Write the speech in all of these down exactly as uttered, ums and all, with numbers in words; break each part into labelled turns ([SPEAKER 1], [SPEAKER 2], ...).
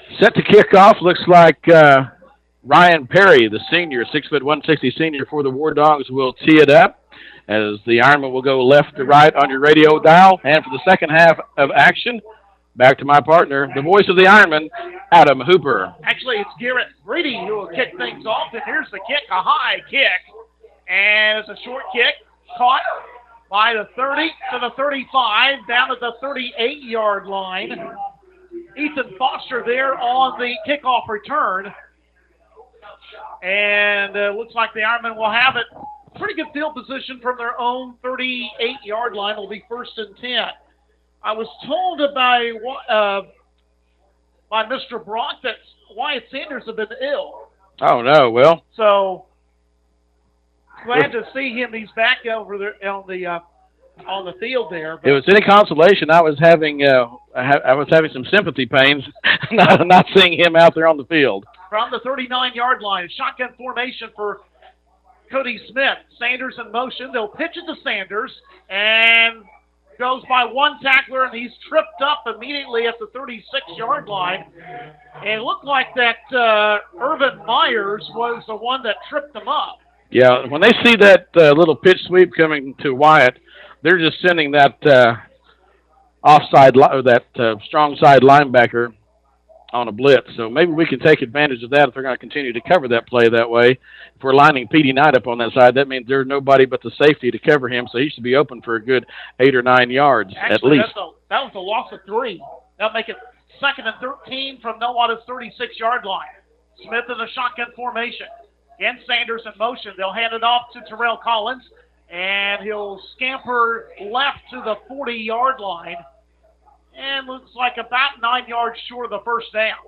[SPEAKER 1] Set to kick off, looks like uh, Ryan Perry, the senior, six foot one sixty senior for the War Dogs, will tee it up as the Ironman will go left to right on your radio dial. And for the second half of action, back to my partner, the voice of the Ironman, Adam Hooper.
[SPEAKER 2] Actually, it's Garrett Brady who will kick things off. And here's the kick, a high kick. And it's a short kick, caught by the thirty to the thirty-five, down at the thirty-eight-yard line. Ethan Foster there on the kickoff return. And it uh, looks like the Ironmen will have it. Pretty good field position from their own thirty-eight-yard line. It'll be first and ten. I was told by uh, by Mister Brock that Wyatt Sanders had been ill.
[SPEAKER 1] Oh, no. Well.
[SPEAKER 2] So, glad to see him. He's back over there on the uh, on the field there.
[SPEAKER 1] But if it's any consolation, I was having uh, I was having some sympathy pains not, not seeing him out there on the field.
[SPEAKER 2] From the thirty-nine-yard line, shotgun formation for Cody Smith. Sanders in motion. They'll pitch it to Sanders, and goes by one tackler, and he's tripped up immediately at the thirty-six-yard line. And it looked like that uh, Irvin Myers was the one that tripped him up.
[SPEAKER 1] Yeah, when they see that uh, little pitch sweep coming to Wyatt, they're just sending that uh, offside li- or that uh, strong side linebacker on a blitz. So maybe we can take advantage of that if they're going to continue to cover that play that way. If we're lining P D Knight up on that side, that means there's nobody but the safety to cover him, so he should be open for a good eight or nine yards
[SPEAKER 2] Actually,
[SPEAKER 1] at least.
[SPEAKER 2] That's a, that was a loss of three. That'll make it second and thirteen from Nowata's thirty-six-yard line. Smith in the shotgun formation. Again, Sanders in motion. They'll hand it off to Terrell Collins, and he'll scamper left to the forty-yard line. And looks like about nine yards short of the first down.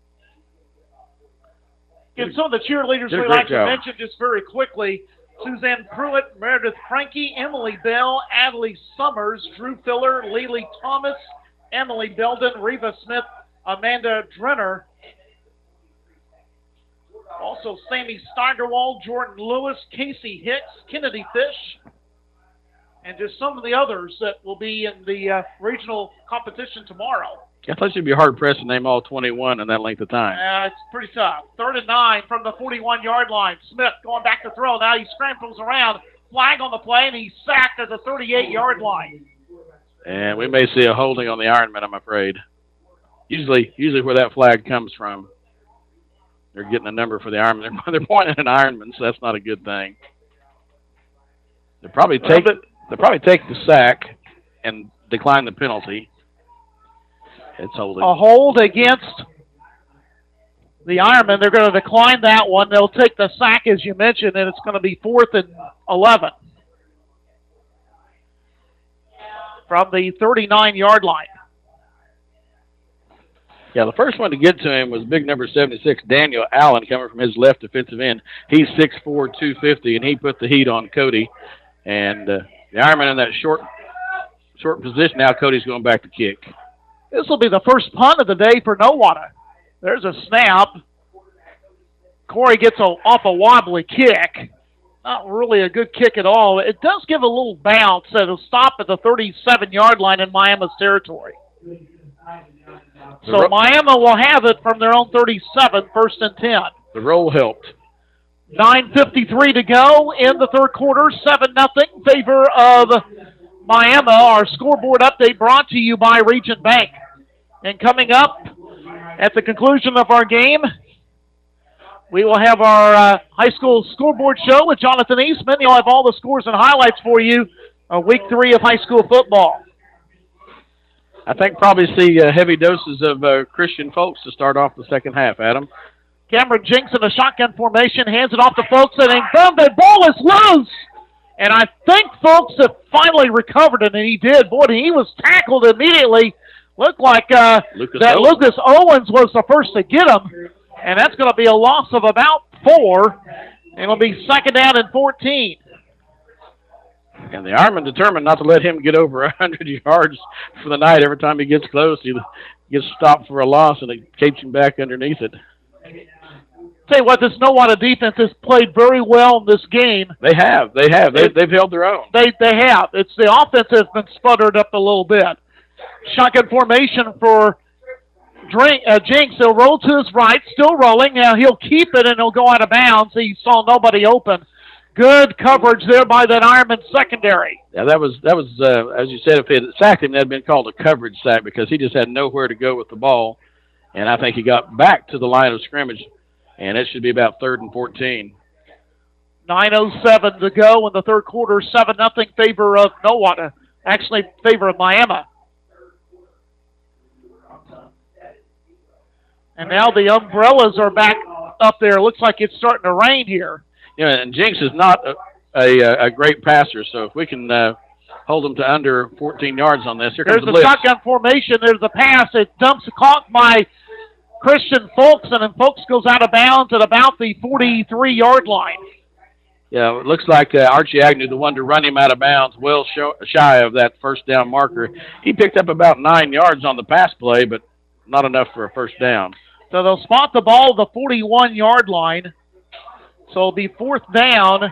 [SPEAKER 2] And some of the cheerleaders we like to mention just very quickly: Suzanne Pruitt, Meredith Frankie, Emily Bell, Adley Summers, Drew Filler, Lily Thomas, Emily Belden, Reva Smith, Amanda Drenner. Also Sammy Steigerwald, Jordan Lewis, Casey Hicks, Kennedy Fish, and just some of the others that will be in the uh, regional competition tomorrow.
[SPEAKER 1] I thought you'd be hard-pressed to name all twenty-one in that length of time.
[SPEAKER 2] Uh, it's pretty tough. Third and nine from the forty-one-yard line. Smith going back to throw. Now he scrambles around. Flag on the play, and he's sacked at the thirty-eight-yard line.
[SPEAKER 1] And we may see a holding on the Ironman, I'm afraid. Usually, usually where that flag comes from, they're getting a number for the Ironman. They're, they're pointing at an Ironman, so that's not a good thing. They'll probably take it. They'll probably take the sack and decline the penalty. It's holding.
[SPEAKER 2] A hold against the Ironman. They're going to decline that one. They'll take the sack, as you mentioned, and it's going to be fourth and eleven from the thirty-nine-yard line.
[SPEAKER 1] Yeah, the first one to get to him was big number seventy-six, Daniel Allen, coming from his left defensive end. He's six four, two fifty, and he put the heat on Cody. And uh, the Ironman in that short short position now. Cody's going back to kick.
[SPEAKER 2] This will be the first punt of the day for Nowata. There's a snap. Corey gets a, off a wobbly kick. Not really a good kick at all. It does give a little bounce. It'll stop at the thirty-seven-yard line in Miami's territory. So Miami will have it from their own thirty-seven, first and ten.
[SPEAKER 1] The roll helped.
[SPEAKER 2] nine fifty-three to go in the third quarter, seven nothing in favor of Miami. Our scoreboard update brought to you by Region Bank. And coming up at the conclusion of our game, we will have our uh, high school scoreboard show with Jonathan Eastman. He'll have all the scores and highlights for you of week three of high school football.
[SPEAKER 1] I think probably see uh, heavy doses of uh, Christian Folks to start off the second half, Adam.
[SPEAKER 2] Cameron Jinks in a shotgun formation, hands it off to Folks, and boom, the ball is loose. And I think Folks have finally recovered it, and he did. Boy, he was tackled immediately. Looked like uh,
[SPEAKER 1] Lucas
[SPEAKER 2] that
[SPEAKER 1] Owens.
[SPEAKER 2] Lucas Owens was the first to get him, and that's going to be a loss of about four. And it'll be second down and fourteen.
[SPEAKER 1] And the Ironman determined not to let him get over one hundred yards for the night. Every time he gets close, he gets stopped for a loss, and it keeps him back underneath it.
[SPEAKER 2] Tell you what, this Nowata defense has played very well in this game.
[SPEAKER 1] They have. They have. They, they've held their own.
[SPEAKER 2] They they have. It's the offense has been sputtered up a little bit. Shotgun formation for Drink, uh, Jinks, he'll roll to his right, still rolling. Now he'll keep it and he'll go out of bounds. He saw nobody open. Good coverage there by that Ironman secondary.
[SPEAKER 1] Yeah, that was, that was uh, as you said, if it had sacked him, that had been called a coverage sack because he just had nowhere to go with the ball. And I think he got back to the line of scrimmage, and it should be about third and fourteen.
[SPEAKER 2] nine oh seven to go in the third quarter, seven nothing favor of Nowata. Actually, favor of Miami. And now the umbrellas are back up there. Looks like it's starting to rain here.
[SPEAKER 1] Yeah, and Jinks is not a, a, a great passer, so if we can uh, hold him to under fourteen yards on this. Here comes
[SPEAKER 2] There's
[SPEAKER 1] the
[SPEAKER 2] a
[SPEAKER 1] blitz.
[SPEAKER 2] shotgun formation. There's a pass. It dumps caught by Christian Folks, and then Folks goes out of bounds at about the forty-three-yard line.
[SPEAKER 1] Yeah, it looks like uh, Archie Agnew, the one to run him out of bounds, well show, shy of that first down marker. He picked up about nine yards on the pass play, but not enough for a first down.
[SPEAKER 2] So they'll spot the ball at the forty-one-yard line. So it'll be fourth down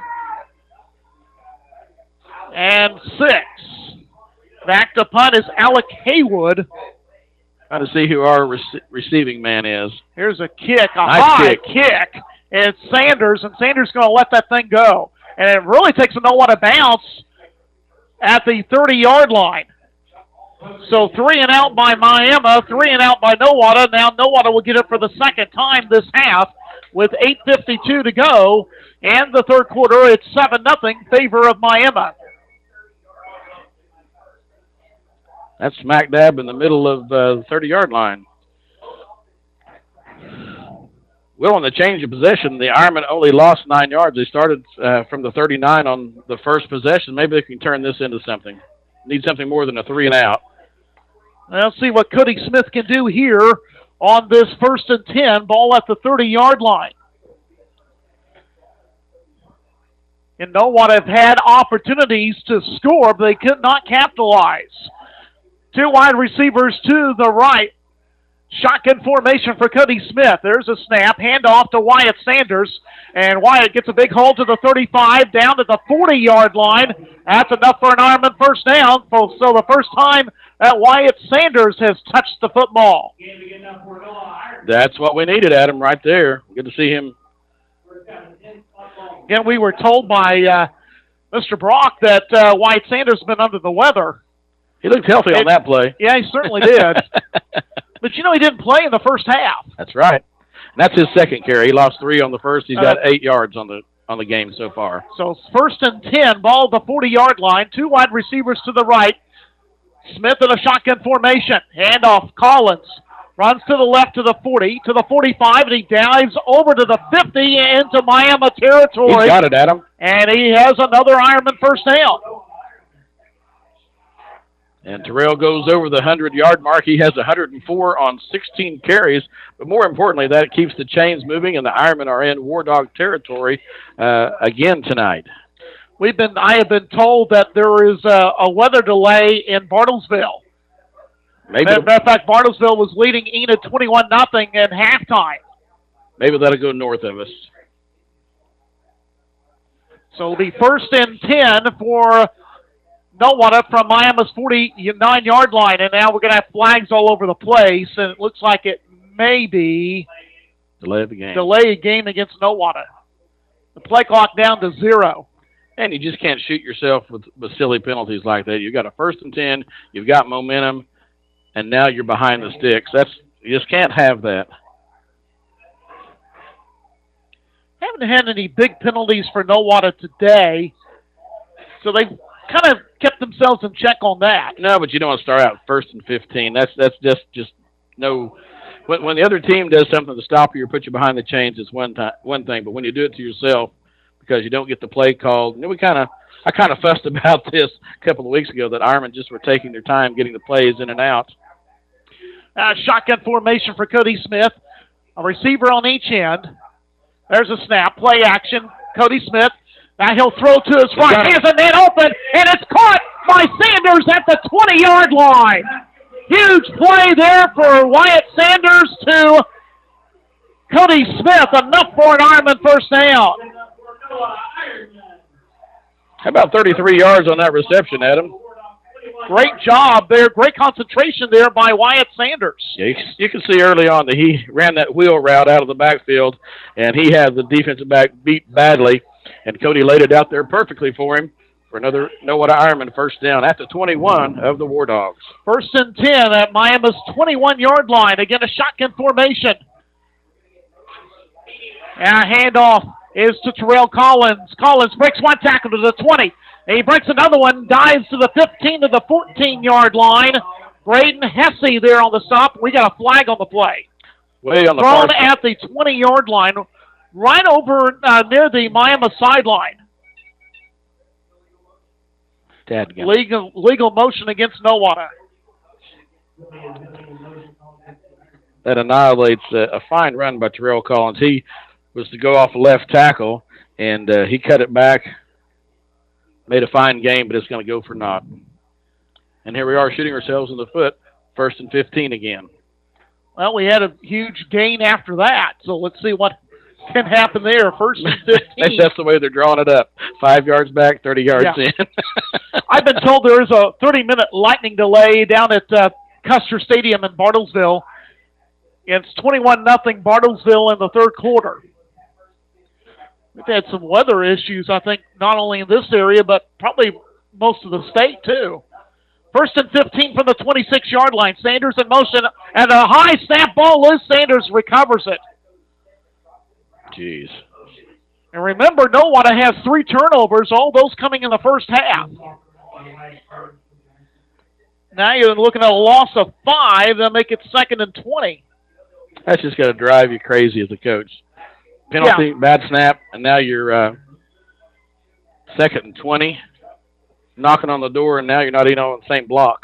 [SPEAKER 2] and six. Back to punt is Alec Haywood.
[SPEAKER 1] Trying to see who our rec receiving man is.
[SPEAKER 2] Here's a kick, a
[SPEAKER 1] Nice
[SPEAKER 2] high
[SPEAKER 1] kick.
[SPEAKER 2] kick. And it's Sanders, and Sanders going to let that thing go. And it really takes a no-one to bounce at the thirty-yard line. So three and out by Miami, three and out by Nowata. Now Nowata will get it for the second time this half with eight fifty-two to go. And the third quarter, it's seven nothing favor of Miami.
[SPEAKER 1] That's smack dab in the middle of uh, the thirty-yard line. Well, on the change of possession, the Ironmen only lost nine yards. They started uh, from the thirty-nine on the first possession. Maybe they can turn this into something. Need something more than a three and out.
[SPEAKER 2] Let's see what Cody Smith can do here on this first and ten. Ball at the thirty-yard line. And Nowata have had opportunities to score, but they could not capitalize. Two wide receivers to the right. Shotgun formation for Cody Smith. There's a snap. Handoff to Wyatt Sanders. And Wyatt gets a big hold to the thirty-five, down to the forty-yard line. That's enough for an Ironman first down. So the first time that Wyatt Sanders has touched the football.
[SPEAKER 1] That's what we needed, Adam, right there. Good to see him.
[SPEAKER 2] Again, we were told by uh, Mister Brock that uh, Wyatt Sanders has been under the weather.
[SPEAKER 1] He looked healthy on that play.
[SPEAKER 2] Yeah, he certainly did. But, you know, he didn't play in the first half.
[SPEAKER 1] That's right. And that's his second carry. He lost three on the first. He's got uh, eight yards on the on the game so far.
[SPEAKER 2] So first and ten, ball at the forty-yard line. Two wide receivers to the right. Smith in a shotgun formation. Handoff, Collins. Runs to the left to the forty, to the forty-five, and he dives over to the fifty into Miami territory.
[SPEAKER 1] He's got it, Adam.
[SPEAKER 2] And he has another Ironman first down.
[SPEAKER 1] And Terrell goes over the hundred-yard mark. He has one hundred four on sixteen carries. But more importantly, that keeps the chains moving, and the Ironmen are in War Dog territory uh, again tonight.
[SPEAKER 2] We've been. I have been told that there is a, a weather delay in Bartlesville.
[SPEAKER 1] Maybe
[SPEAKER 2] Matter of fact, Bartlesville was leading Enid twenty-one nothing at halftime.
[SPEAKER 1] Maybe that'll go north of us.
[SPEAKER 2] So it'll be first and ten for Nowata from Miami's forty-nine-yard line, and now we're going to have flags all over the place, and it looks like it may be
[SPEAKER 1] delay the game.
[SPEAKER 2] Delay a game against Nowata. The play clock down to zero.
[SPEAKER 1] And you just can't shoot yourself with, with silly penalties like that. You've got a first and ten, you've got momentum, and now you're behind the sticks. That's you just can't have that.
[SPEAKER 2] Haven't had any big penalties for Nowata today, so they've kind of kept themselves in check on that.
[SPEAKER 1] No, but you don't want to start out first and fifteen. That's that's just just no. When when the other team does something to stop you or put you behind the chains, it's one time one thing. But when you do it to yourself because you don't get the play called, you know, we kind of I kind of fussed about this a couple of weeks ago that Ironmen just were taking their time getting the plays in and out.
[SPEAKER 2] Uh, shotgun formation for Cody Smith. A receiver on each end. There's a snap. Play action. Cody Smith. Now he'll throw to his right. He has a man open, and it's caught by Sanders at the twenty-yard line. Huge play there for Wyatt Sanders to Cody Smith. Enough for an Ironman first down.
[SPEAKER 1] How about thirty-three yards on that reception, Adam?
[SPEAKER 2] Great job there. Great concentration there by Wyatt Sanders.
[SPEAKER 1] Yeah, you, you can see early on that he ran that wheel route out of the backfield, and he had the defensive back beat badly, and Cody laid it out there perfectly for him for another Nowata Ironman first down at the twenty-one of the War Dogs.
[SPEAKER 2] First and ten at Miami's twenty-one-yard line. Again, a shotgun formation. And a handoff is to Terrell Collins. Collins breaks one tackle to the twenty. He breaks another one, dives to the fifteen to the fourteen-yard line. Braden Hesse there on the stop. We got a flag on the play.
[SPEAKER 1] Way on the
[SPEAKER 2] Thrown
[SPEAKER 1] far
[SPEAKER 2] at the twenty-yard line, right over uh, near the Miami sideline. Legal, legal motion against Nowata.
[SPEAKER 1] That annihilates uh, a fine run by Terrell Collins. He was to go off the left tackle, and uh, he cut it back. Made a fine game, but it's going to go for naught. And here we are shooting ourselves in the foot, first and fifteen again.
[SPEAKER 2] Well, we had a huge gain after that, so let's see what can happen there. First and fifteen.
[SPEAKER 1] That's the way they're drawing it up. Five yards back, thirty yards
[SPEAKER 2] yeah.
[SPEAKER 1] in.
[SPEAKER 2] I've been told there is a thirty-minute lightning delay down at uh, Custer Stadium in Bartlesville. It's twenty-one nothing Bartlesville in the third quarter. We've had some weather issues, I think, not only in this area, but probably most of the state, too. First and fifteen from the twenty-six-yard line. Sanders in motion, and a high snap ball loose. Sanders recovers it.
[SPEAKER 1] Jeez.
[SPEAKER 2] And remember, Nowata has three turnovers, all those coming in the first half. Now you're looking at a loss of five. They'll make it second and twenty.
[SPEAKER 1] That's just going to drive you crazy as a coach. Penalty, yeah. Bad snap, and now you're uh, second and twenty. Knocking on the door, and now you're not even on the same block.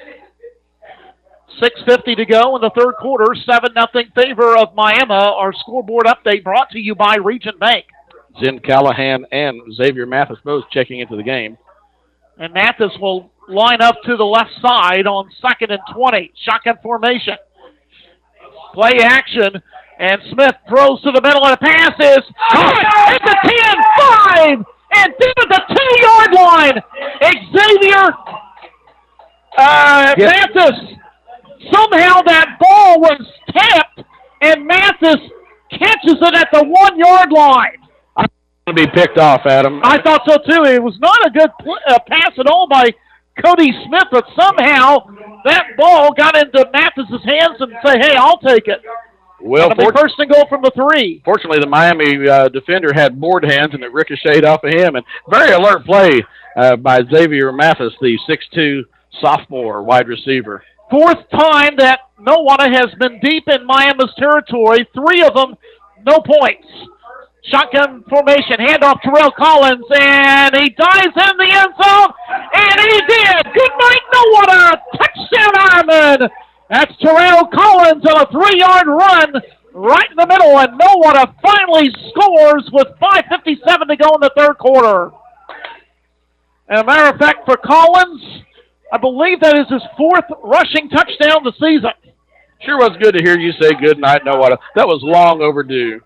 [SPEAKER 2] six fifty to go in the third quarter. seven nothing favor of Miami. Our scoreboard update brought to you by Region Bank.
[SPEAKER 1] Zen Callahan and Xavier Mathis both checking into the game.
[SPEAKER 2] And Mathis will line up to the left side on second and twenty. Shotgun formation. Play action. And Smith throws to the middle, and the pass is caught at the ten, five, and to the two-yard line. Xavier uh, yes. Mathis. Somehow that ball was tapped, and Mathis catches it at the one-yard line.
[SPEAKER 1] I'm going to be picked off, Adam.
[SPEAKER 2] I thought so, too. It was not a good pl- uh, pass at all by Cody Smith, but somehow that ball got into Mathis's hands and say, hey, I'll take it.
[SPEAKER 1] Well,
[SPEAKER 2] It'll be first and goal from the three.
[SPEAKER 1] Fortunately, the Miami uh, defender had board hands, and it ricocheted off of him. And very alert play uh, by Xavier Mathis, the six two sophomore wide receiver.
[SPEAKER 2] Fourth time that Nowata has been deep in Miami's territory. Three of them, no points. Shotgun formation, handoff Terrell Collins, and he dives in the end zone, and he did. Good night, Nowata. Touchdown, Ironman. That's Terrell Collins on a three-yard run right in the middle, and Nowata finally scores with five fifty-seven to go in the third quarter. And a matter of fact, for Collins, I believe that is his fourth rushing touchdown of the season.
[SPEAKER 1] Sure was good to hear you say good night, Nowata. That was long overdue.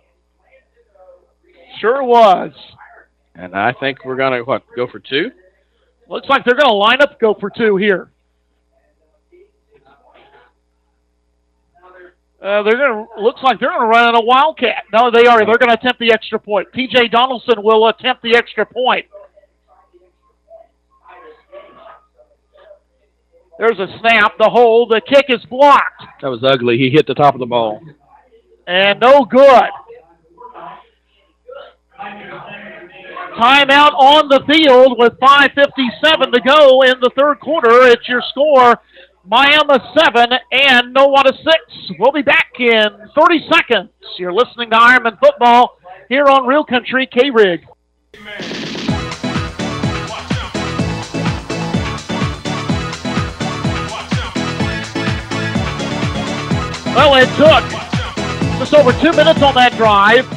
[SPEAKER 2] Sure was.
[SPEAKER 1] And I think we're going to, what, go for two?
[SPEAKER 2] Looks like they're going to line up go for two here. Uh, they're going to, looks like they're going to run in a wildcat. No, they are. They're going to attempt the extra point. T J Donaldson will attempt the extra point. There's a snap, the hold, the kick is blocked.
[SPEAKER 1] That was ugly. He hit the top of the ball.
[SPEAKER 2] And no good. Timeout on the field with five fifty-seven to go in the third quarter. It's your score, Miami seven and Nowata six. We'll be back in thirty seconds. You're listening to Ironman Football here on Real Country K-Rig. Well, it took just over two minutes on that drive.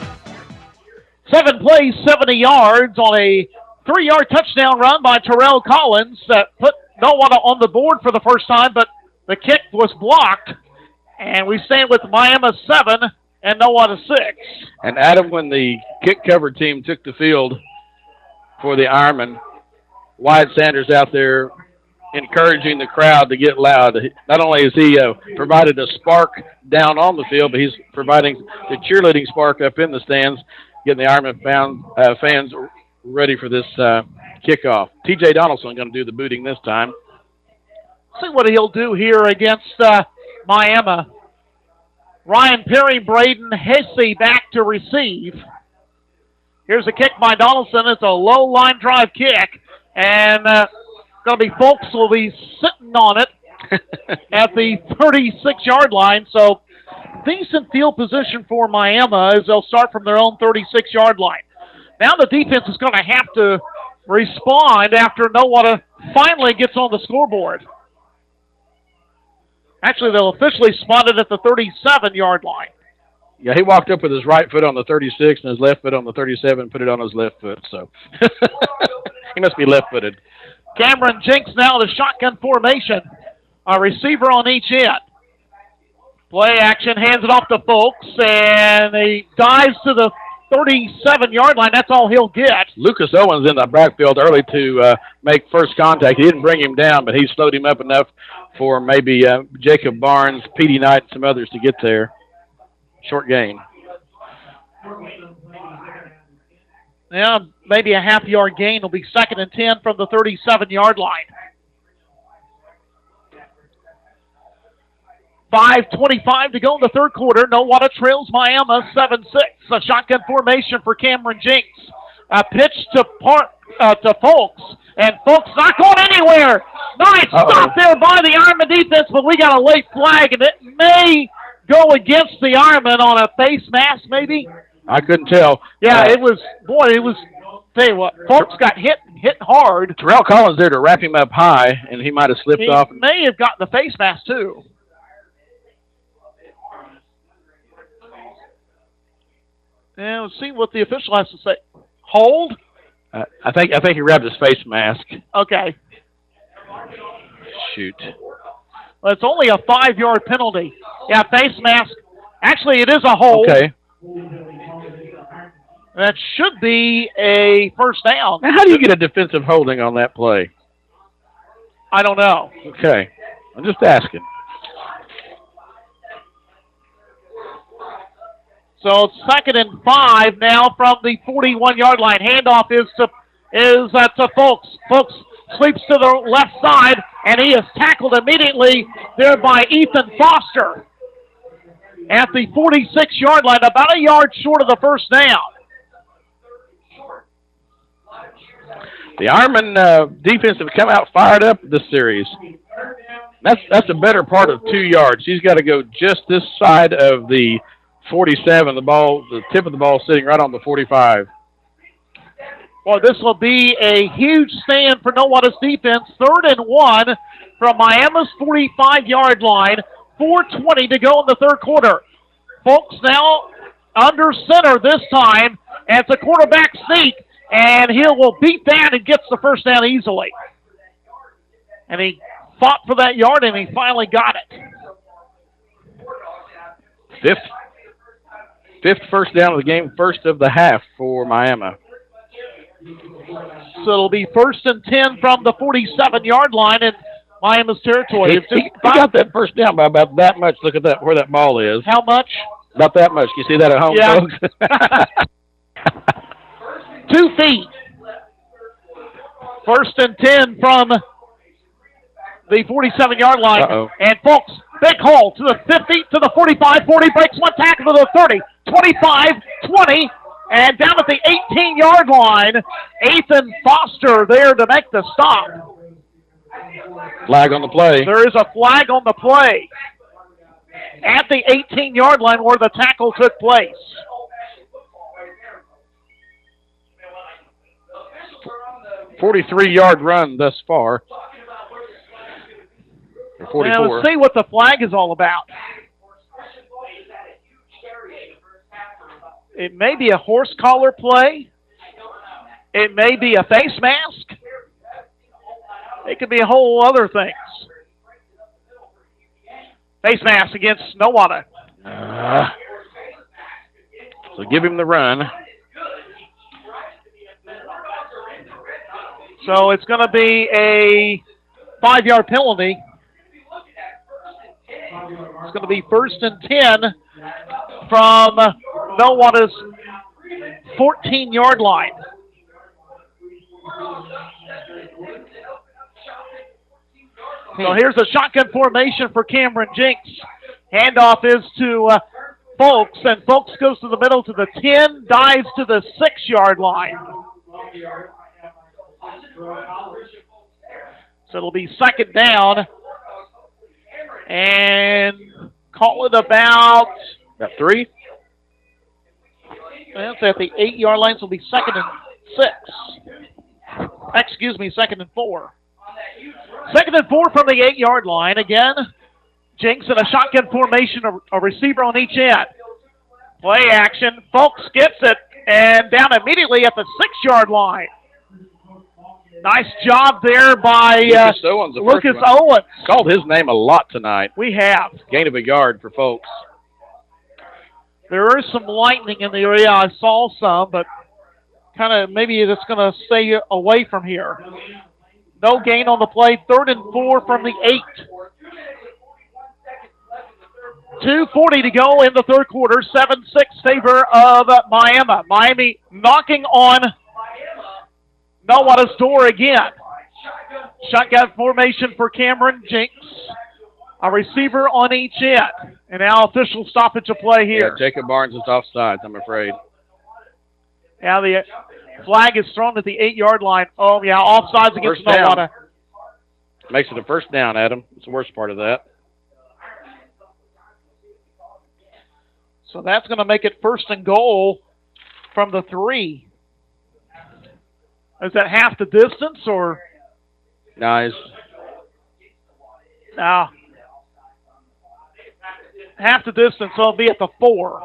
[SPEAKER 2] Seven plays, seventy yards on a three-yard touchdown run by Terrell Collins that put Nowata on the board for the first time, but the kick was blocked. And we stand with Miami seven and Nowata six.
[SPEAKER 1] And Adam, when the kick cover team took the field for the Ironman, Wyatt Sanders out there encouraging the crowd to get loud. Not only has he uh, provided a spark down on the field, but he's providing the cheerleading spark up in the stands, getting the Ironman fan, uh, fans ready for this uh, kickoff. T J Donaldson going to do the booting this time.
[SPEAKER 2] See what he'll do here against uh, Miami. Ryan Perry, Braden Hesse back to receive. Here's a kick by Donaldson. It's a low line drive kick. And uh, going to be folks will be sitting on it at the thirty-six yard line. So decent field position for Miami as they'll start from their own thirty-six yard line. Now the defense is going to have to respond after Nowata finally gets on the scoreboard. Actually, they'll officially spot it at the thirty-seven yard line.
[SPEAKER 1] Yeah, he walked up with his right foot on the thirty-six and his left foot on the thirty-seven and put it on his left foot. So he must be left-footed.
[SPEAKER 2] Cameron Jinks now the shotgun formation. A receiver on each end. Play action, hands it off to Folks, and he dives to the thirty-seven yard line. That's all he'll get.
[SPEAKER 1] Lucas Owens in the backfield early to uh, make first contact. He didn't bring him down, but he slowed him up enough for maybe uh, Jacob Barnes, Petey Knight, and some others to get there. Short gain.
[SPEAKER 2] Yeah, maybe a half yard gain. Will be second and ten from the thirty-seven yard line. five twenty-five to go in the third quarter. Nowata trails Miami seven six. A shotgun formation for Cameron Jinks. A pitch to Park uh, to Folks, and Folks not going anywhere. Nice Uh-oh. Stop there by the Ironman defense, but we got a late flag, and it may go against the Ironman on a face mask, maybe.
[SPEAKER 1] I couldn't tell.
[SPEAKER 2] Yeah,
[SPEAKER 1] uh,
[SPEAKER 2] it was. Boy, it was. Tell you what, Folks got hit hit hard.
[SPEAKER 1] Terrell Collins there to wrap him up high, and he might have slipped
[SPEAKER 2] he
[SPEAKER 1] off.
[SPEAKER 2] He may have gotten the face mask too. And let's see what the official has to say. Hold.
[SPEAKER 1] Uh, I think I think he grabbed his face mask.
[SPEAKER 2] Okay.
[SPEAKER 1] Shoot.
[SPEAKER 2] Well, it's only a five-yard penalty. Yeah, face mask. Actually, it is a hold.
[SPEAKER 1] Okay.
[SPEAKER 2] That should be a first down.
[SPEAKER 1] Now, how do you get a defensive holding on that play?
[SPEAKER 2] I don't know.
[SPEAKER 1] Okay. I'm just asking.
[SPEAKER 2] So it's second and five now from the forty-one yard line. Handoff is to is uh, to Folks. Folks sweeps to the left side, and he is tackled immediately there by Ethan Foster at the forty-six yard line, about a yard short of the first down.
[SPEAKER 1] The Ironman uh, defense have come out fired up this series. That's that's a better part of two yards. He's got to go just this side of the forty-seven. The ball, the tip of the ball, sitting right on the forty-five.
[SPEAKER 2] Well, this will be a huge stand for Nowata's defense. Third and one from Miami's forty-five yard line. four twenty to go in the third quarter. Folks now under center this time. And it's a quarterback sneak, and he will beat that and gets the first down easily. And he fought for that yard, and he finally got it.
[SPEAKER 1] Fifth, fifth first down of the game, first of the half for Miami.
[SPEAKER 2] So it'll be first and ten from the forty-seven yard line in Miami's territory.
[SPEAKER 1] He, he, he got that first down by about that much. Look at that, where that ball is.
[SPEAKER 2] How much?
[SPEAKER 1] About that much. You see that at home,
[SPEAKER 2] yeah.
[SPEAKER 1] folks?
[SPEAKER 2] Two feet. First and ten from the forty-seven yard line.
[SPEAKER 1] Uh-oh.
[SPEAKER 2] And folks, big hole to the fifty, to the forty-five, forty, breaks one tackle to the thirty, twenty-five, twenty, and down at the eighteen yard line, Ethan Foster there to make the stop.
[SPEAKER 1] Flag on the play.
[SPEAKER 2] There is a flag on the play at the eighteen yard line where the tackle took place.
[SPEAKER 1] forty-three yard run thus far. forty-four.
[SPEAKER 2] Now let's see what the flag is all about. It may be a horse collar play. It may be a face mask. It could be a whole other things. Face mask against Nowata.
[SPEAKER 1] Uh, so give him the run.
[SPEAKER 2] So it's going to be a five-yard penalty. It's going to be first and ten from Nowata's fourteen-yard line. So here's a shotgun formation for Cameron Jinks. Handoff is to uh, Folks, and Folks goes to the middle to the ten, dives to the six-yard line. So it'll be second down. And call it about...
[SPEAKER 1] About three?
[SPEAKER 2] That's at the eight-yard line, so it'll be second and six. Excuse me, second and four. Second and four from the eight-yard line. Again, Jinks in a shotgun formation, a, a receiver on each end. Play action. Folks gets it, and down immediately at the six-yard line. Nice job there by uh,
[SPEAKER 1] Lucas Owens. the
[SPEAKER 2] Lucas
[SPEAKER 1] first one.
[SPEAKER 2] Owens.
[SPEAKER 1] Called his name a lot tonight.
[SPEAKER 2] We have.
[SPEAKER 1] Gain of a yard for Folks.
[SPEAKER 2] There is some lightning in the area. I saw some, but kind of maybe it's going to stay away from here. No gain on the play. Third and four from the eight. two forty to go in the third quarter. seven six favor of Miami. Miami knocking on Nowata's door again. Shotgun formation for Cameron Jinks. A receiver on each end. And now official stoppage of play here.
[SPEAKER 1] Yeah, Jacob Barnes is offsides, I'm afraid.
[SPEAKER 2] Now the flag is thrown at the eight-yard line. Oh, yeah, offsides against Nowata.
[SPEAKER 1] Makes it a first down, Adam. It's the worst part of that.
[SPEAKER 2] So that's going to make it first and goal from the three. Is that half the distance or?
[SPEAKER 1] Nice.
[SPEAKER 2] No. Half the distance, so it'll be at the four.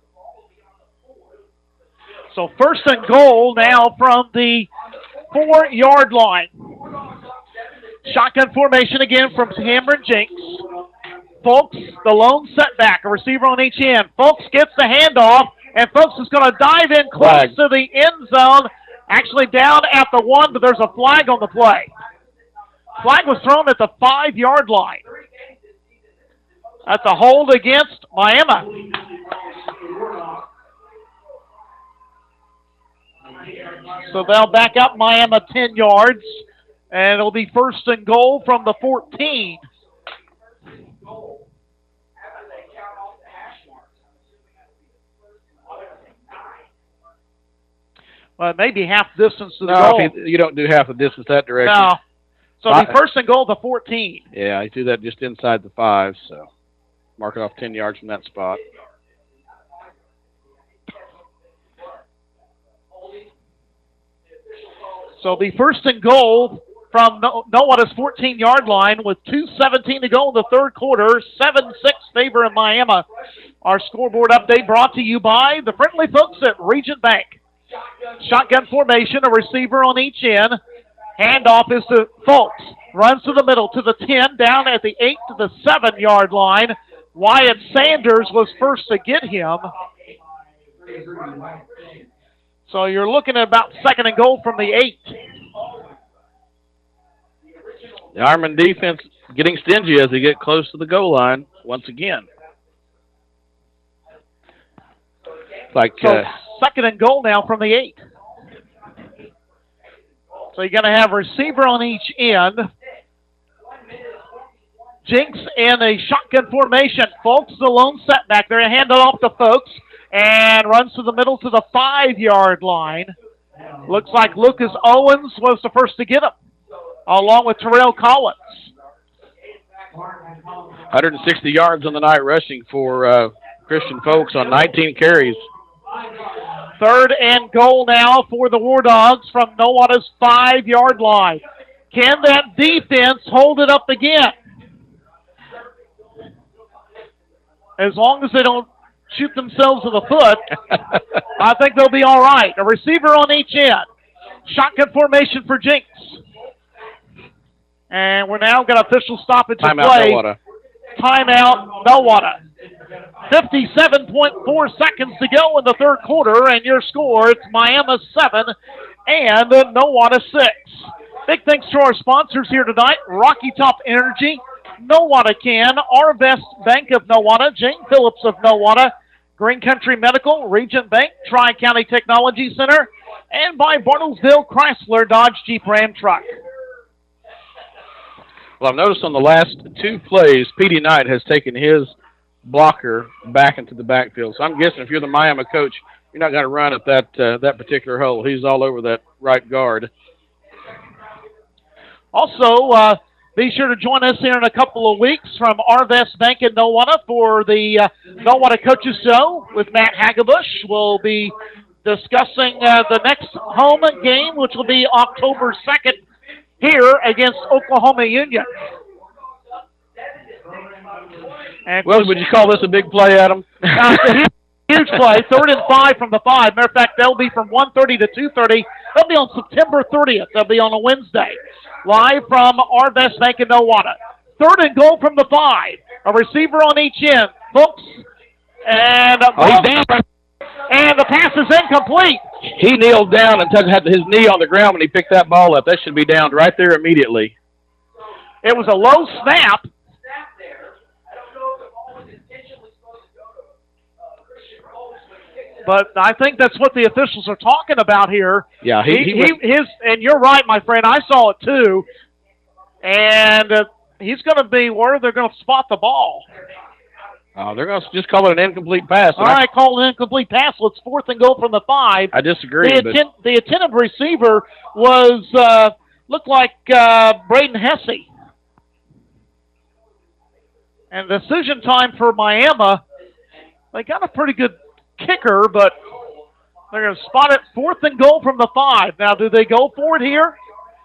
[SPEAKER 2] So first and goal now from the four-yard line. Shotgun formation again from Cameron Jinks. Folks, the lone setback, a receiver on each end. Folks gets the handoff, and Folks is going to dive in close
[SPEAKER 1] Flag.
[SPEAKER 2] to the end zone. Actually down at the one, but there's a flag on the play. Flag was thrown at the five-yard line. That's a hold against Miami. So they'll back up Miami ten yards, and it'll be first and goal from the fourteen. Well, it may be half distance to the
[SPEAKER 1] no,
[SPEAKER 2] goal.
[SPEAKER 1] if you, you don't do half the distance that direction.
[SPEAKER 2] No. So it'll be first and goal to fourteen.
[SPEAKER 1] Yeah, I do that just inside the five, so mark it off ten yards from that spot.
[SPEAKER 2] So it'll be first and goal from Nowata's fourteen-yard line with two seventeen to go in the third quarter. seven six favor of Miami. Our scoreboard update brought to you by the friendly folks at Region Bank. Shotgun formation, a receiver on each end. Handoff is to Folks. Runs to the middle to the ten, down at the eight to the seven-yard line. Wyatt Sanders was first to get him. So you're looking at about second and goal from the eight.
[SPEAKER 1] The Ironman defense getting stingy as they get close to the goal line once again. Like
[SPEAKER 2] so
[SPEAKER 1] uh,
[SPEAKER 2] second and goal now from the eight. So you're going to have a receiver on each end. Jinks in a shotgun formation. Folks, the lone setback. They're handed off to Folks and runs to the middle to the five-yard line. Looks like Lucas Owens was the first to get him, along with Terrell Collins.
[SPEAKER 1] one hundred sixty yards on the night rushing for uh, Christian Folks on nineteen carries.
[SPEAKER 2] Third and goal now for the War Dogs from Nowata's five-yard line. Can that defense hold it up again? As long as they don't shoot themselves in the foot, I think they'll be all right. A receiver on each end. Shotgun formation for Jinks. And we're now got official stoppage of
[SPEAKER 1] Timeout,
[SPEAKER 2] play.
[SPEAKER 1] Nowata.
[SPEAKER 2] Timeout, Nowata. fifty-seven point four seconds to go in the third quarter, and your score, it's Miami seven and Nowata six. Big thanks to our sponsors here tonight, Rocky Top Energy, Nowata Can, Arvest Bank of Nowata, Jane Phillips of Nowata, Green Country Medical, Regent Bank, Tri-County Technology Center, and by Bartlesville Chrysler Dodge Jeep Ram Truck.
[SPEAKER 1] Well, I've noticed on the last two plays, P D Knight has taken his blocker back into the backfield. So I'm guessing if you're the Miami coach, you're not going to run at that uh, that particular hole. He's all over that right guard.
[SPEAKER 2] Also, uh, be sure to join us here in a couple of weeks from Arvest Bank in Nowata for the uh, Nowata Coaches Show with Matt Hagabush. We'll be discussing uh, the next home game, which will be October second here against Oklahoma Union. And
[SPEAKER 1] Well, would you call this a big play, Adam?
[SPEAKER 2] uh, it's a huge, huge play, third and five from the five. Matter of fact, they'll be from one thirty to two thirty. They'll be on September thirtieth. They'll be on a Wednesday. Live from Arvest Bank in Nowata. Third and goal from the five. A receiver on each end. Folks, and, uh,
[SPEAKER 1] Oh, he's down.
[SPEAKER 2] and the pass is incomplete.
[SPEAKER 1] He kneeled down and took, had his knee on the ground when he picked that ball up. That should be down right there immediately.
[SPEAKER 2] It was a low snap. But I think that's what the officials are talking about here.
[SPEAKER 1] Yeah, he,
[SPEAKER 2] He,
[SPEAKER 1] he,
[SPEAKER 2] he,
[SPEAKER 1] went,
[SPEAKER 2] his, and you're right, my friend. I saw it too. And uh, he's going to be where they're going to spot the ball.
[SPEAKER 1] oh, they're going to just call it an incomplete pass.
[SPEAKER 2] All right, call an incomplete pass. Let's fourth and goal from the five.
[SPEAKER 1] I disagree.
[SPEAKER 2] The,
[SPEAKER 1] but
[SPEAKER 2] atten- the attentive receiver was uh, looked like uh, Braden Hesse. And decision time for Miami. They got a pretty good kicker, but they're going to spot it fourth and goal from the five. Now, do they go for it here?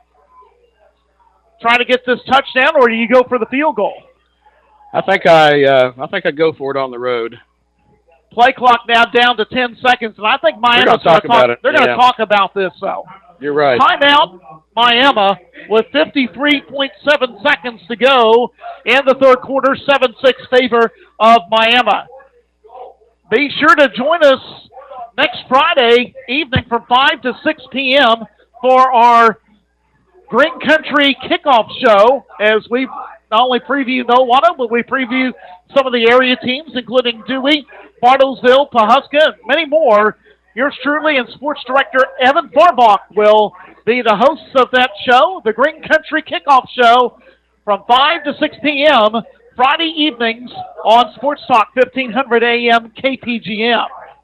[SPEAKER 2] Try to get this touchdown, or do you go for the field goal?
[SPEAKER 1] I think I, uh, I think I go for it on the road.
[SPEAKER 2] Play clock now down to ten seconds, and I think Miami's
[SPEAKER 1] gonna talk about it,
[SPEAKER 2] They're going to
[SPEAKER 1] yeah.
[SPEAKER 2] talk about this, though.
[SPEAKER 1] You're right.
[SPEAKER 2] Timeout, Miami, with fifty-three point seven seconds to go in the third quarter, seven six favor of Miami. Be sure to join us next Friday evening from five to six p.m. for our Green Country kickoff show as we not only preview Nowata, but we preview some of the area teams, including Dewey, Bartlesville, Pawhuska, and many more. Yours truly and sports director Evan Farbach will be the hosts of that show, the Green Country kickoff show, from five to six p.m. Friday evenings on Sports Talk fifteen hundred A M K P G M.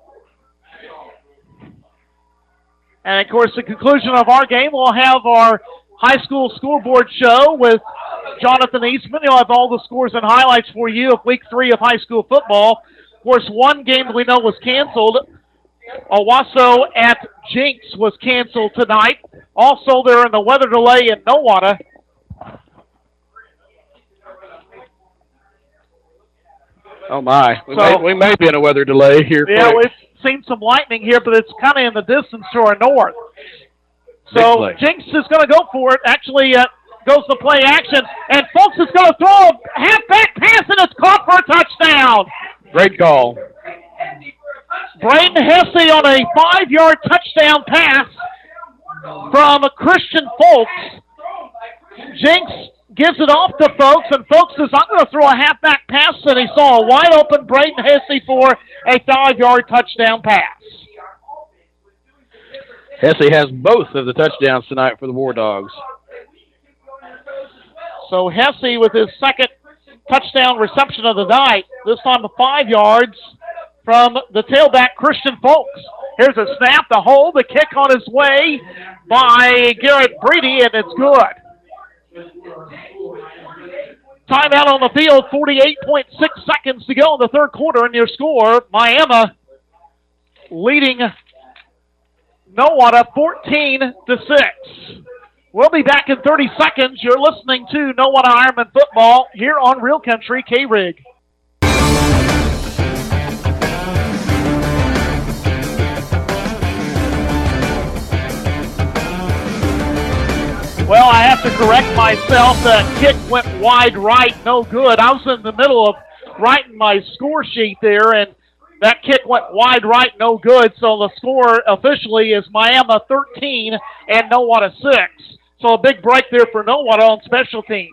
[SPEAKER 2] And, of course, the conclusion of our game, we'll have our high school scoreboard show with Jonathan Eastman. He'll have all the scores and highlights for you of week three of high school football. Of course, one game we know was canceled. Owasso at Jinx was canceled tonight. Also, they're in the weather delay in Nowata.
[SPEAKER 1] Oh, my. We,
[SPEAKER 2] So-
[SPEAKER 1] may, we may be in a weather delay here.
[SPEAKER 2] Yeah,
[SPEAKER 1] quick.
[SPEAKER 2] we've seen some lightning here, but it's kind of in the distance to our north. So
[SPEAKER 1] play.
[SPEAKER 2] Jinx is going to go for it. Actually, uh, goes to play action, and Folks is going to throw a halfback pass, and it's caught for a touchdown.
[SPEAKER 1] Great call.
[SPEAKER 2] Braden Hesse on a five-yard touchdown pass from Christian Folks. Jinx gives it off to Folks, and Folks says, I'm going to throw a halfback pass, and he saw a wide-open Braden Hesse for a five-yard touchdown pass.
[SPEAKER 1] Hesse has both of the touchdowns tonight for the War Dogs.
[SPEAKER 2] So Hesse with his second touchdown reception of the night, this time of five yards from the tailback, Christian Folks. Here's a snap, the hold, the kick on his way by Garrett Breedy, and it's good. Timeout on the field, forty-eight point six seconds to go in the third quarter, and your score, Miami leading Nowata fourteen to six. We'll be back in thirty seconds. You're listening to Nowata Ironman Football here on Real Country K-Rig. Well, I have to correct myself. The kick went wide right, no good. I was in the middle of writing my score sheet there, and that kick went wide right, no good. So the score officially is Miami thirteen and Nowata six. So a big break there for Nowata on special teams.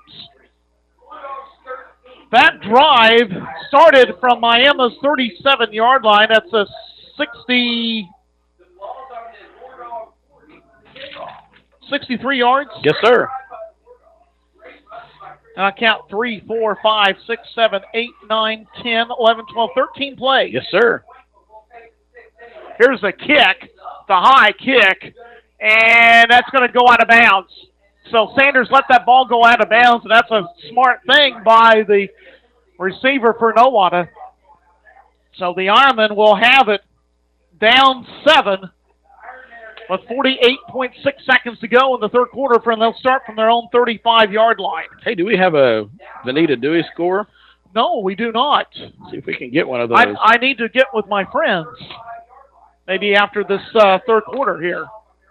[SPEAKER 2] That drive started from Miami's thirty-seven-yard line. That's a sixty, sixty-three yards.
[SPEAKER 1] Yes, sir.
[SPEAKER 2] And I count three, four, five, six, seven, eight, nine, ten, eleven, twelve, thirteen plays.
[SPEAKER 1] Yes, sir.
[SPEAKER 2] Here's the kick, the high kick, and that's going to go out of bounds. So Sanders let that ball go out of bounds, and that's a smart thing by the receiver for Nowata. So the Ironmen will have it down seven with forty-eight point six seconds to go in the third quarter, and they'll start from their own thirty-five-yard line.
[SPEAKER 1] Hey, do we have a Vanita Dewey score?
[SPEAKER 2] No, we do not.
[SPEAKER 1] Let's see if we can get one of those.
[SPEAKER 2] I, I need to get with my friends, maybe after this uh, third quarter here.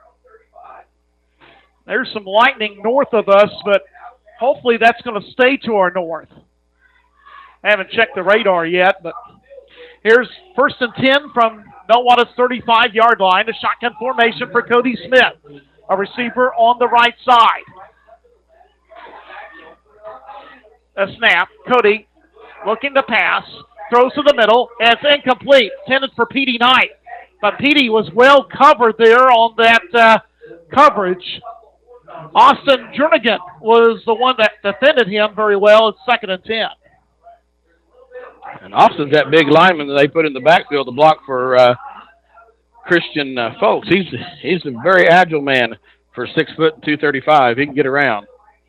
[SPEAKER 2] There's some lightning north of us, but hopefully that's going to stay to our north. I haven't checked the radar yet, but here's first and ten from Nowata's thirty-five-yard line. A shotgun formation for Cody Smith, a receiver on the right side. A snap. Cody looking to pass. Throws to the middle, and it's incomplete. Intended for Petey Knight. But Petey was well covered there on that uh, coverage. Austin Jernigan was the one that defended him very well at second and ten.
[SPEAKER 1] And Austin's that big lineman that they put in the backfield to block for uh, Christian uh, Folks. He's he's a very agile man for six foot two thirty-five. He can get around.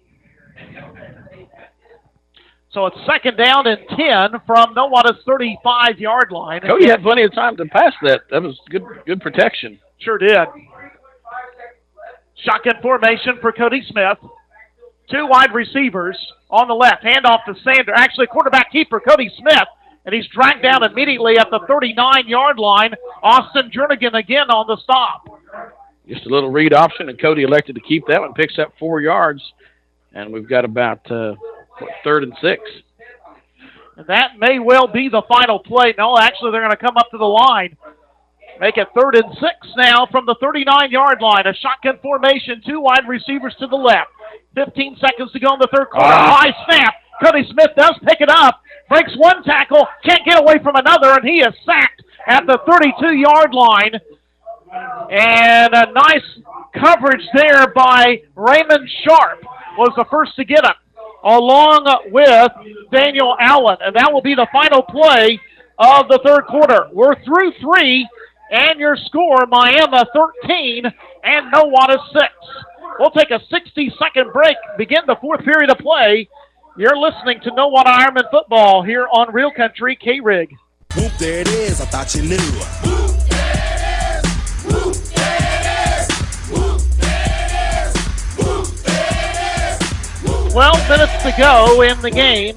[SPEAKER 2] So it's second down and ten from Nowata's thirty-five-yard line.
[SPEAKER 1] Cody had plenty of time to pass that. That was good good protection.
[SPEAKER 2] Sure did. Shotgun formation for Cody Smith. Two wide receivers on the left. Handoff to Sander. Actually, quarterback keeper Cody Smith. And he's dragged down immediately at the thirty-nine-yard line. Austin Jernigan again on the stop.
[SPEAKER 1] Just a little read option, and Cody elected to keep that one. Picks up four yards. And we've got about uh, third and six.
[SPEAKER 2] And that may well be the final play. No, actually, they're going to come up to the line. Make it third and six now from the thirty-nine-yard line. A shotgun formation, two wide receivers to the left. fifteen seconds to go in the third quarter.
[SPEAKER 1] Ah.
[SPEAKER 2] High snap. Cody Smith does pick it up. Breaks one tackle. Can't get away from another, and he is sacked at the thirty-two-yard line. And a nice coverage there by Raymond Sharp was the first to get him, along with Daniel Allen. And that will be the final play of the third quarter. We're through three. And your score, Miami thirteen and Nowata six. We'll take a sixty-second break, begin the fourth period of play. You're listening to Nowata Ironman football here on Real Country K-Rig.
[SPEAKER 3] Whoop, there it is. I thought you knew. Whoop, there it is. Whoop, there it is. Whoop, there it is. Whoop, there it is.
[SPEAKER 2] twelve minutes to go in the game.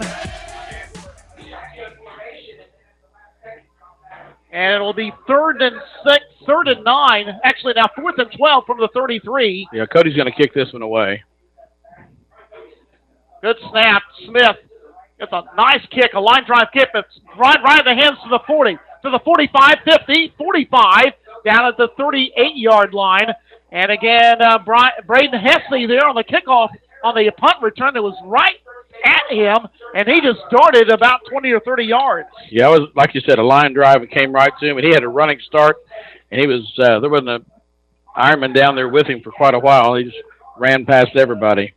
[SPEAKER 2] And it'll be third and six, third and nine. Actually, now fourth and twelve from the thirty-three.
[SPEAKER 1] Yeah, Cody's going to kick this one away.
[SPEAKER 2] Good snap. Smith gets a nice kick, a line drive kick. It's right, right in the hands to the forty, to the forty-five, fifty, forty-five, down at the thirty-eight-yard line. And again, uh, Braden Hesse there on the kickoff on the punt return that was right at him, and he just darted about twenty or thirty yards.
[SPEAKER 1] Yeah, it was, like you said, a line drive and came right to him, and he had a running start, and he was, uh, there wasn't an Ironman down there with him for quite a while. He just ran past everybody.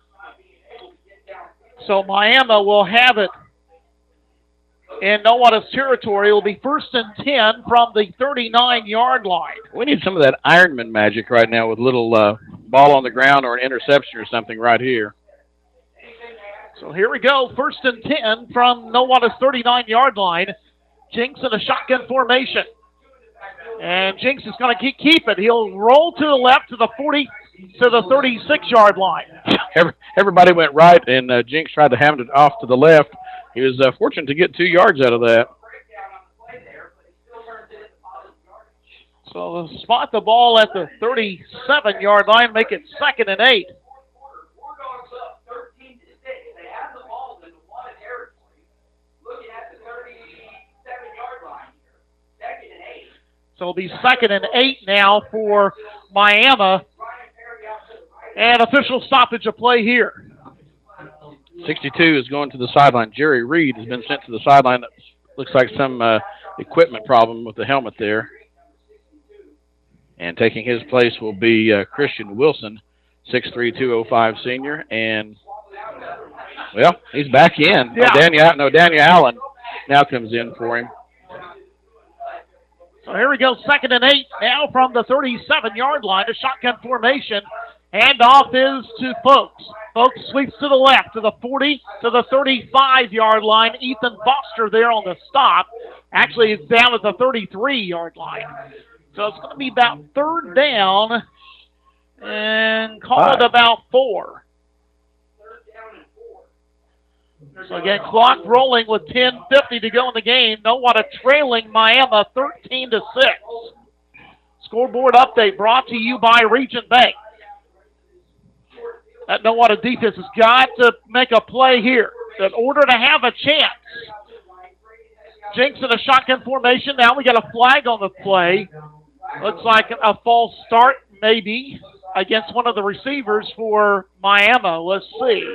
[SPEAKER 2] So Miami will have it in Nowata's territory. It will be first and ten from the thirty-nine-yard line.
[SPEAKER 1] We need some of that Ironman magic right now with a little uh, ball on the ground or an interception or something right here.
[SPEAKER 2] So here we go, first and ten from Nowata's thirty-nine-yard line. Jinks in a shotgun formation. And Jinks is going to keep, keep it. He'll roll to the left to the forty, to the thirty-six-yard line.
[SPEAKER 1] Every, everybody went right, and uh, Jinks tried to hand it off to the left. He was uh, fortunate to get two yards out of that.
[SPEAKER 2] So they'll spot the ball at the thirty-seven-yard line, make it second and eight. So it'll be second and eight now for Miami And official stoppage of play here.
[SPEAKER 1] sixty-two is going to the sideline. Jerry Reed has been sent to the sideline. That looks like some uh, equipment problem with the helmet there. And taking his place will be uh, Christian Wilson, six three, two oh five senior. And, well, he's back in.
[SPEAKER 2] Yeah.
[SPEAKER 1] Oh, Daniel, no, Daniel Allen now comes in for him.
[SPEAKER 2] So here we go, second and eight now from the thirty-seven-yard line. A shotgun formation. Handoff is to Folks. Folks sweeps to the left, to the forty, to the thirty-five-yard line. Ethan Foster there on the stop. Actually, it's down at the thirty-three-yard line. So it's going to be about third down and call
[SPEAKER 1] Five.
[SPEAKER 2] it about four. So again, clock rolling with ten fifty to go in the game. Nowata trailing Miami thirteen to six. Scoreboard update brought to you by Region Bank. That Nowata defense has got to make a play here in order to have a chance. Jinx in a shotgun formation. Now we got a flag on the play. Looks like a false start maybe against one of the receivers for Miami. Let's see.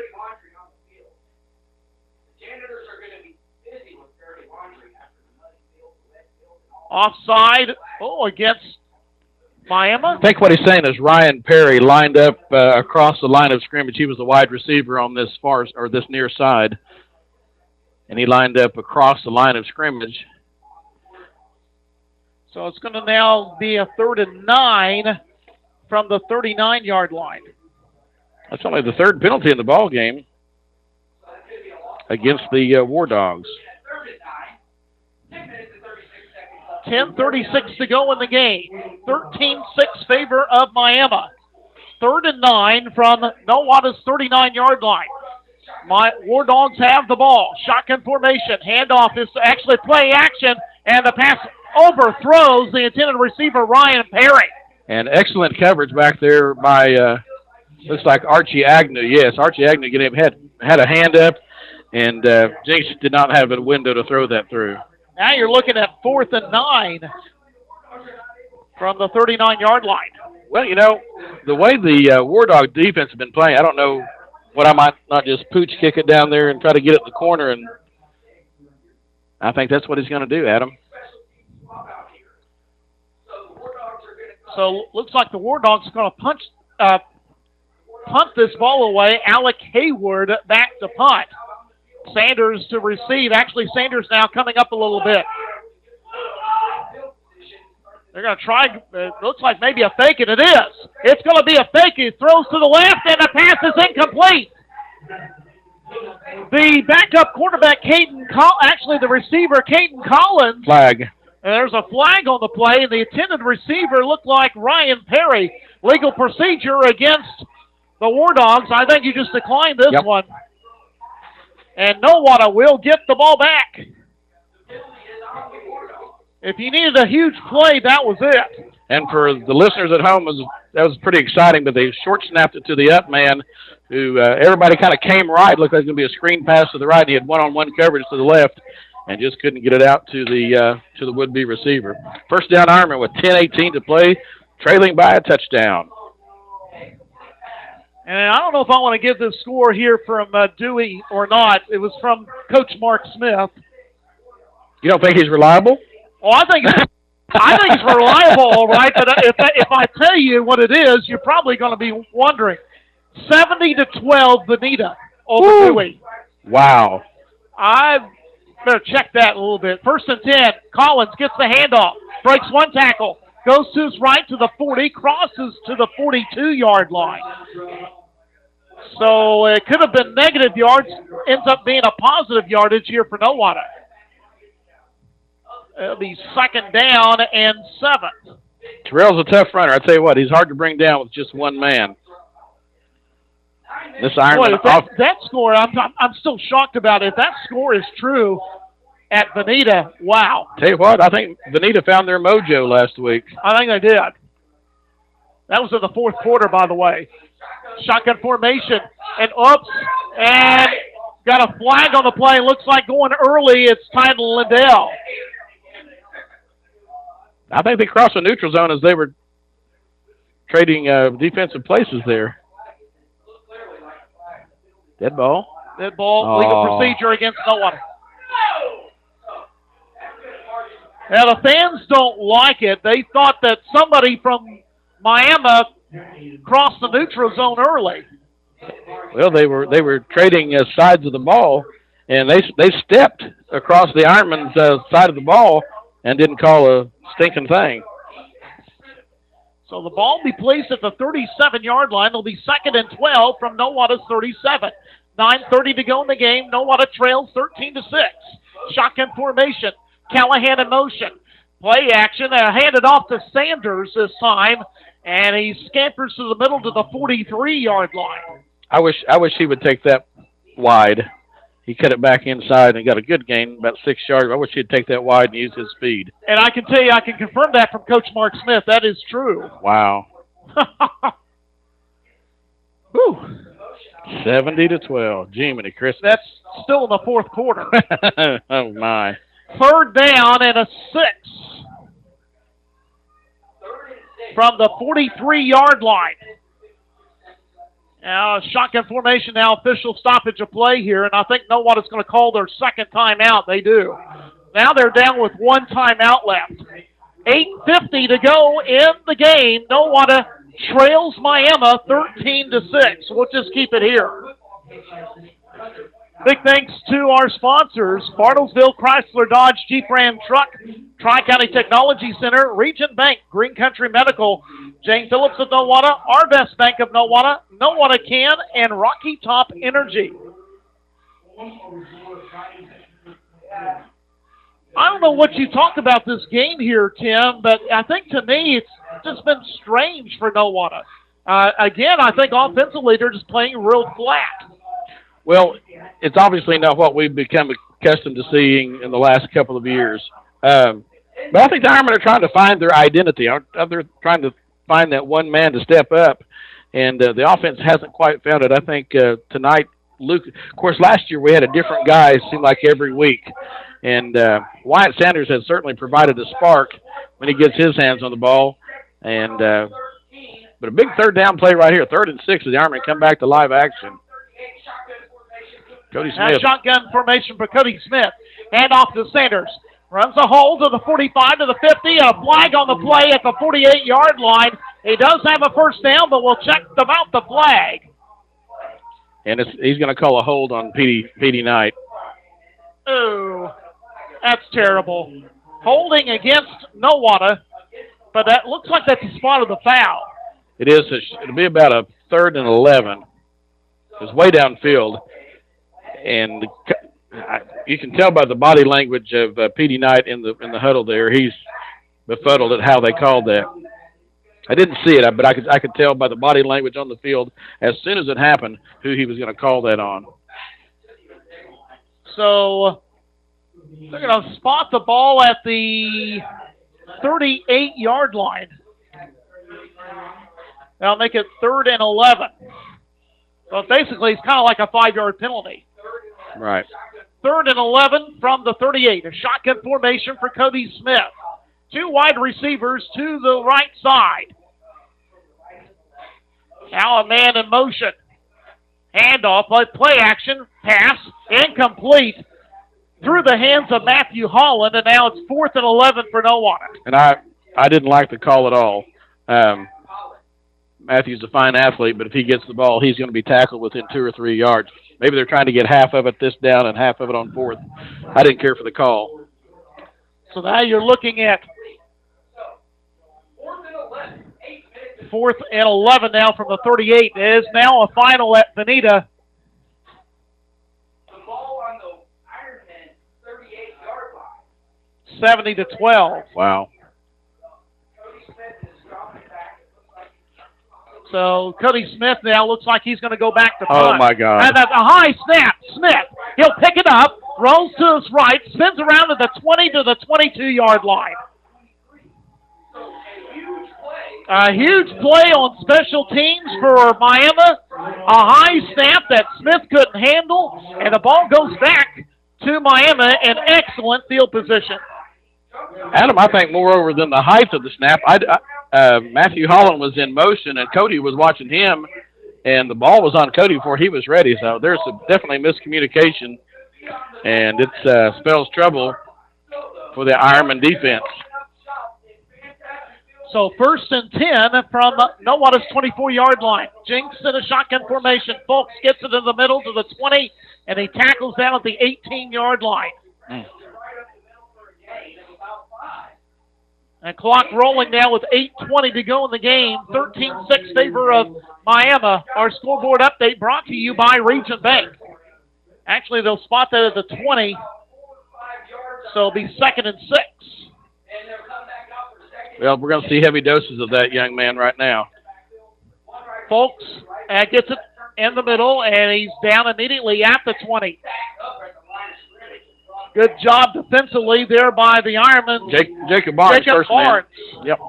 [SPEAKER 2] Offside, oh, against Miami.
[SPEAKER 1] I think what he's saying is Ryan Perry lined up uh, across the line of scrimmage. He was the wide receiver on this far or this near side, and he lined up across the line of scrimmage.
[SPEAKER 2] So it's going to now be a third and nine from the thirty-nine-yard line.
[SPEAKER 1] That's only the third penalty in the ball game against the uh, War Dogs.
[SPEAKER 2] ten thirty-six to go in the game. thirteen six favor of Miami. Third and nine from Nowata's thirty-nine-yard line. My War Dogs have the ball. Shotgun formation. Handoff is actually play action, and the pass overthrows the intended receiver, Ryan Perry.
[SPEAKER 1] And excellent coverage back there by, uh, looks like Archie Agnew. Yes, Archie Agnew get him, had, had a hand up, and uh, Jinx did not have a window to throw that through.
[SPEAKER 2] Now you're looking at fourth and nine from the thirty-nine-yard line.
[SPEAKER 1] Well, you know, the way the uh, War Dog defense has been playing, I don't know what I might not just pooch kick it down there and try to get it in the corner, and I think that's what he's going to do, Adam.
[SPEAKER 2] So looks like the War Dogs are going to punch, uh, punt this ball away. Alec Hayward back to punt. Sanders to receive. Actually, Sanders now coming up a little bit. They're going to try. It looks like maybe a fake, and it is. It's going to be a fake. He throws to the left, and the pass is incomplete. The backup quarterback, Caden Col- actually the receiver, Caden Collins.
[SPEAKER 1] Flag.
[SPEAKER 2] And there's a flag on the play, and the intended receiver looked like Ryan Perry. Legal procedure against the War Dogs. I think you just declined this
[SPEAKER 1] Yep.
[SPEAKER 2] one. And Nowata will get the ball back. If you needed a huge play, that was it.
[SPEAKER 1] And for the listeners at home, was that was pretty exciting, but they short-snapped it to the up man, who uh, everybody kind of came right. Looked like it was going to be a screen pass to the right. He had one-on-one coverage to the left and just couldn't get it out to the uh, to the would-be receiver. First down Ironman with ten eighteen to play, trailing by a touchdown.
[SPEAKER 2] And I don't know if I want to give this score here from uh, Dewey or not. It was from Coach Mark Smith.
[SPEAKER 1] You don't think he's reliable?
[SPEAKER 2] Oh, I think I think it's reliable, all right. But if I, if I tell you what it is, you're probably going to be wondering. Seventy to twelve, Bonita over
[SPEAKER 1] Woo.
[SPEAKER 2] Dewey.
[SPEAKER 1] Wow.
[SPEAKER 2] I better check that a little bit. First and ten. Collins gets the handoff, breaks one tackle, goes to his right to the forty, crosses to the forty-two-yard line. So it could have been negative yards, ends up being a positive yardage here for Nowata. It'll be second down and seven.
[SPEAKER 1] Terrell's a tough runner. I tell you what, he's hard to bring down with just one man. This
[SPEAKER 2] Boy,
[SPEAKER 1] Ironman
[SPEAKER 2] if that,
[SPEAKER 1] off.
[SPEAKER 2] that score, I'm, I'm I'm still shocked about it. If that score is true at Bonita, wow.
[SPEAKER 1] Tell you what, I think Bonita found their mojo last week.
[SPEAKER 2] I think they did. That was in the fourth quarter, by the way. Shotgun formation, and oops, and got a flag on the play. Looks like going early. It's Tidal Liddell.
[SPEAKER 1] I think they crossed the neutral zone as they were trading uh, defensive places there. Dead ball.
[SPEAKER 2] Dead ball,
[SPEAKER 1] Oh.
[SPEAKER 2] legal procedure against Nowata. Now, the fans don't like it. They thought that somebody from Miami crossed the neutral zone early.
[SPEAKER 1] Well, they were they were trading uh, sides of the ball, and they they stepped across the Ironman's uh, side of the ball and didn't call a stinking thing.
[SPEAKER 2] So the ball will be placed at the thirty-seven-yard line. It'll be second and twelve from Nowata's thirty-seven. nine thirty to go in the game. Nowata trails thirteen to six. Shotgun formation. Callahan in motion. Play action. Uh, handed off to Sanders this time, and he scampers to the middle to the forty-three-yard line.
[SPEAKER 1] I wish I wish he would take that wide. He cut it back inside and got a good gain, about six yards. I wish he'd take that wide and use his speed.
[SPEAKER 2] And I can tell you, I can confirm that from Coach Mark Smith. That is true.
[SPEAKER 1] Wow. Whew. seventy to twelve. Jiminy Christmas.
[SPEAKER 2] That's still in the fourth quarter.
[SPEAKER 1] Oh, my.
[SPEAKER 2] Third down and a six from the forty-three-yard line. Now, shotgun formation now, official stoppage of play here, and I think Nowata's going to call their second timeout. They do. Now they're down with one timeout left. eight fifty to go in the game. Nowata trails Miami thirteen to six. We'll just keep it here. Big thanks to our sponsors, Bartlesville Chrysler Dodge Jeep Ram Truck, Tri-County Technology Center, Region Bank, Green Country Medical, Jane Phillips of Nowata, Arvest Bank of Nowata, Nowata Can, and Rocky Top Energy. I don't know what you talk about this game here, Tim, but I think to me it's just been strange for Nowata. Uh, again, I think offensively they're just playing real flat.
[SPEAKER 1] Well, it's obviously not what we've become accustomed to seeing in the last couple of years. Um, but I think the Ironmen are trying to find their identity. They're trying to find that one man to step up, and uh, the offense hasn't quite found it. I think uh, tonight, Luke, of course, last year we had a different guy, it seemed like every week. And uh, Wyatt Sanders has certainly provided a spark when he gets his hands on the ball. And uh, but a big third down play right here, third and six, as the Ironmen come back to live action. Cody Smith.
[SPEAKER 2] Now shotgun formation for Cody Smith. Hand off to Sanders. Runs a hole to the forty-five to the fifty. A flag on the play at the forty-eight-yard line. He does have a first down, but we'll check about the flag.
[SPEAKER 1] And it's, he's going to call a hold on P D Knight.
[SPEAKER 2] Ooh, that's terrible. Holding against Nowata, but that looks like that's the spot of the foul.
[SPEAKER 1] It is. It'll be about a third and eleven. It's way downfield. And I, you can tell by the body language of uh, P D Knight in the in the huddle there, he's befuddled at how they called that. I didn't see it, but I could I could tell by the body language on the field as soon as it happened who he was going to call that on.
[SPEAKER 2] So they're going to spot the ball at the thirty-eight-yard line. That'll make it third and eleven. So basically, it's kind of like a five-yard penalty.
[SPEAKER 1] Right.
[SPEAKER 2] Third and eleven from the thirty-eight. A shotgun formation for Cody Smith. Two wide receivers to the right side. Now a man in motion. Handoff, play action, pass, incomplete. Through the hands of Matthew Holland, and now it's fourth and eleven for Nowata.
[SPEAKER 1] And I, I didn't like the call at all. Um, Matthew's a fine athlete, but if he gets the ball, he's going to be tackled within two or three yards. Maybe they're trying to get half of it this down and half of it on fourth. I didn't care for the call.
[SPEAKER 2] So now you're looking at fourth and eleven now from the thirty-eight. It is now a final at Veneta.
[SPEAKER 4] The ball on the Ironman thirty-eight-yard line.
[SPEAKER 2] seventy to twelve.
[SPEAKER 1] Wow.
[SPEAKER 2] So Cody Smith now looks like he's going to go back to
[SPEAKER 1] Oh,
[SPEAKER 2] punt.
[SPEAKER 1] my God.
[SPEAKER 2] And that's a high snap. Smith, he'll pick it up, rolls to his right, spins around to the twenty to the twenty-two-yard line. A huge play on special teams for Miami. A high snap that Smith couldn't handle, and the ball goes back to Miami in excellent field position.
[SPEAKER 1] Adam, I think moreover than the height of the snap, I, I, uh, Matthew Holland was in motion, and Cody was watching him, and the ball was on Cody before he was ready. So there's a, definitely miscommunication, and it uh, spells trouble for the Ironman defense.
[SPEAKER 2] So first and ten from Nowada's twenty-four-yard line. Jinks in a shotgun formation. Folks gets it in the middle to the twenty, and he tackles down at the eighteen-yard line.
[SPEAKER 1] Mm.
[SPEAKER 2] And clock rolling now with eight twenty to go in the game. thirteen six favor of Miami. Our scoreboard update brought to you by Region Bank. Actually, they'll spot that at the twenty, so it'll be second and six.
[SPEAKER 1] Well, we're going to see heavy doses of that young man right now.
[SPEAKER 2] Folks uh, gets it in the middle, and he's down immediately at the twenty. Good job defensively there by the Ironman.
[SPEAKER 1] Jake, Jacob Barnes,
[SPEAKER 2] Jacob
[SPEAKER 1] first
[SPEAKER 2] Barnes.
[SPEAKER 1] man. Yep.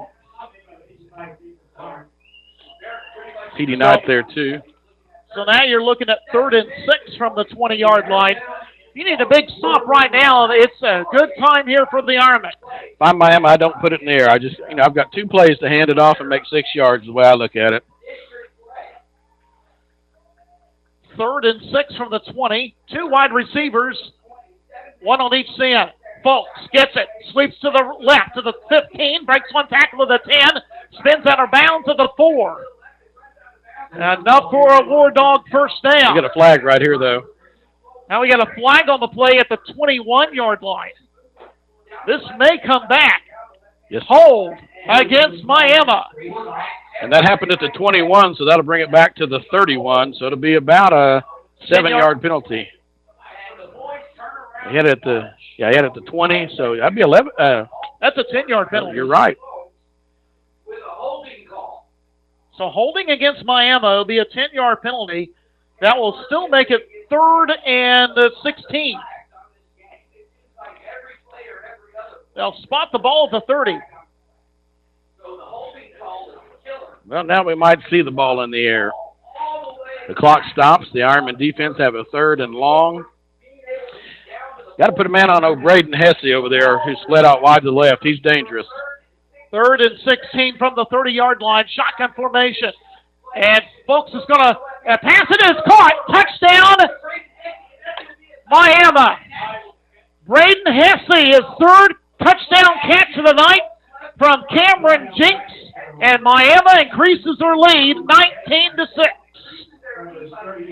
[SPEAKER 1] P D Knight there, too.
[SPEAKER 2] So now you're looking at third and six from the twenty-yard line. You need a big stop right now. It's a good time here for the Ironman.
[SPEAKER 1] If I'm Miami, I don't put it in the air. I just, you know, I've got two plays to hand it off and make six yards the way I look at it.
[SPEAKER 2] Third and six from the twenty. Two wide receivers, one on each end. Folks gets it, sweeps to the left to the fifteen, breaks one tackle to the ten, spins out of bounds to the four. Enough for a War Dog first down.
[SPEAKER 1] We got a flag right here, though.
[SPEAKER 2] Now we got a flag on the play at the twenty-one-yard line. This may come back.
[SPEAKER 1] Yes.
[SPEAKER 2] Hold against Miami.
[SPEAKER 1] And that happened at the twenty-one, so that'll bring it back to the thirty-one. So it'll be about a seven-yard penalty. He had it at the yeah, he had it at the twenty, so that'd be eleven. Uh,
[SPEAKER 2] That's a ten-yard penalty.
[SPEAKER 1] You're right.
[SPEAKER 2] So holding against Miami will be a ten-yard penalty. That will still make it third and sixteen. They'll spot the ball at the thirty.
[SPEAKER 1] Well, now we might see the ball in the air. The clock stops. The Ironman defense have a third and long. Got to put a man on O'Braden Hesse over there who's slid out wide to the left. He's dangerous.
[SPEAKER 2] Third and sixteen from the thirty-yard line. Shotgun formation. And folks is going to uh, pass it is caught. Touchdown, Miami. Braden Hesse, his third touchdown catch of the night from Cameron Jinks. And Miami increases their lead nineteen to six.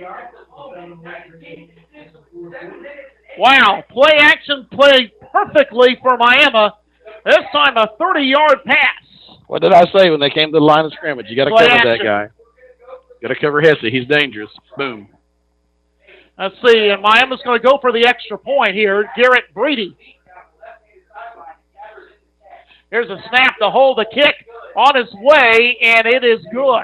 [SPEAKER 2] Wow, play action played perfectly for Miami. This time a thirty-yard pass.
[SPEAKER 1] What did I say when they came to the line of scrimmage? You got to
[SPEAKER 2] Play
[SPEAKER 1] cover
[SPEAKER 2] action.
[SPEAKER 1] that guy. Got to cover Hesse. He's dangerous. Boom.
[SPEAKER 2] Let's see, and Miami's going to go for the extra point here. Garrett Breedy. Here's a snap to hold the kick on his way, and it is good.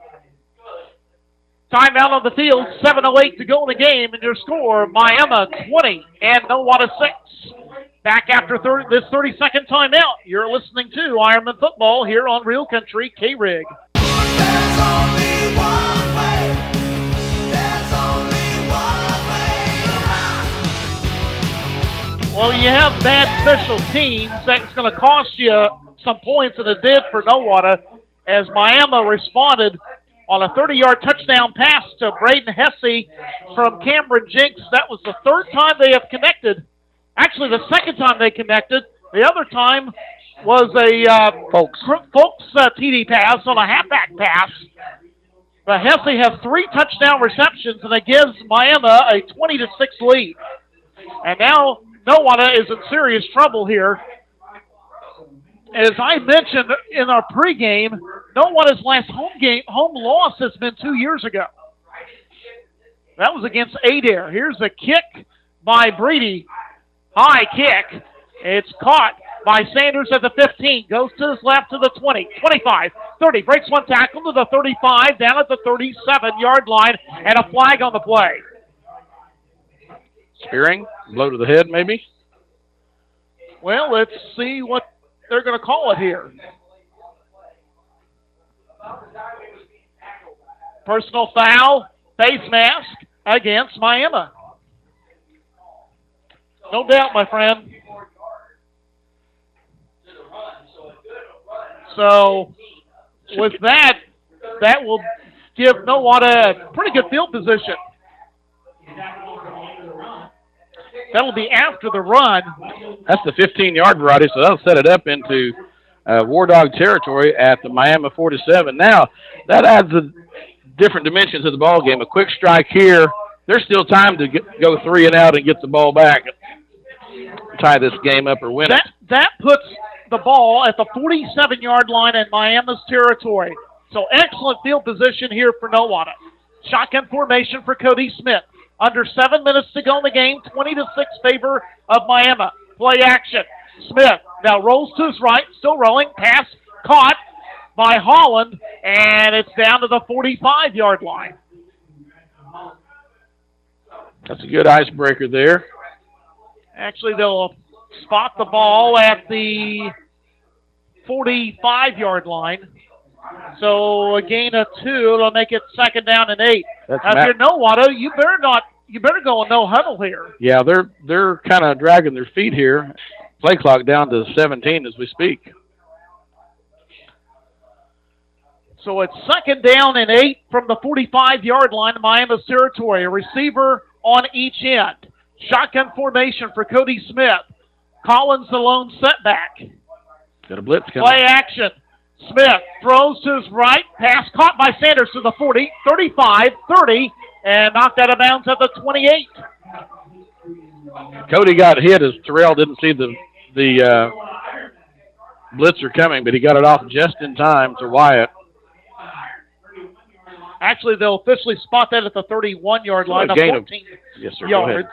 [SPEAKER 2] Timeout on the field, seven oh eight to go in the game, and your score, Miami twenty and Nowata six. Back after thirty, this thirty-second timeout, you're listening to Ironman Football here on Real Country K-Rig.
[SPEAKER 3] There's only one way. There's only one way.
[SPEAKER 2] Well, you have bad special teams. That's going to cost you some points, and it did for Nowata as Miami responded on a thirty-yard touchdown pass to Braden Hesse from Cameron Jinks. That was the third time they have connected. Actually, the second time they connected. The other time was a uh,
[SPEAKER 1] Folks.
[SPEAKER 2] Folks uh, T D pass on a halfback pass. But Hesse has three touchdown receptions, and it gives Miami a twenty to six lead. And now Nowata is in serious trouble here. As I mentioned in our pregame, Nowata's last home game, home loss has been two years ago. That was against Adair. Here's a kick by Breedy. High kick. It's caught by Sanders at the fifteen. Goes to his left to the twenty, twenty-five, thirty. Breaks one tackle to the thirty-five, down at the thirty-seven-yard line, and a flag on the play.
[SPEAKER 1] Spearing, blow to the head maybe.
[SPEAKER 2] Well, let's see what they're going to call it here. Personal foul, face mask against Miami. No doubt, my friend. So, with that, that will give Nowata a pretty good field position. That'll be after the run.
[SPEAKER 1] That's the fifteen-yard variety, so that'll set it up into uh, War Dog territory at the Miami forty-seven. Now, that adds a different dimension to the ball game. A quick strike here. There's still time to get, go three and out and get the ball back, tie this game up or win
[SPEAKER 2] that,
[SPEAKER 1] it.
[SPEAKER 2] That puts the ball at the forty-seven-yard line in Miami's territory. So excellent field position here for Nowata. Shotgun formation for Cody Smith. Under seven minutes to go in the game, twenty to six favor of Miami. Play action. Smith now rolls to his right, still rolling. Pass caught by Holland, and it's down to the forty-five-yard line.
[SPEAKER 1] That's a good icebreaker there.
[SPEAKER 2] Actually, they'll spot the ball at the forty-five-yard line. So a gain of two, it'll make it second down and eight.
[SPEAKER 1] That's
[SPEAKER 2] now, if you're Nowata, you better not. You better go in no huddle here.
[SPEAKER 1] Yeah, they're they're kind of dragging their feet here. Play clock down to seventeen as we speak.
[SPEAKER 2] So it's second down and eight from the forty-five-yard line of Miami's territory. A receiver on each end. Shotgun formation for Cody Smith. Collins the lone setback.
[SPEAKER 1] Got a blitz coming.
[SPEAKER 2] Play action. Smith throws to his right. Pass caught by Sanders to the forty, thirty-five, thirty, and knocked out of bounds at the twenty-eight.
[SPEAKER 1] Cody got hit as Terrell didn't see the the uh, blitzer coming, but he got it off just in time to Wyatt.
[SPEAKER 2] Actually, they'll officially spot that at the thirty-one-yard line of fourteen
[SPEAKER 1] of, yes, sir,
[SPEAKER 2] yards.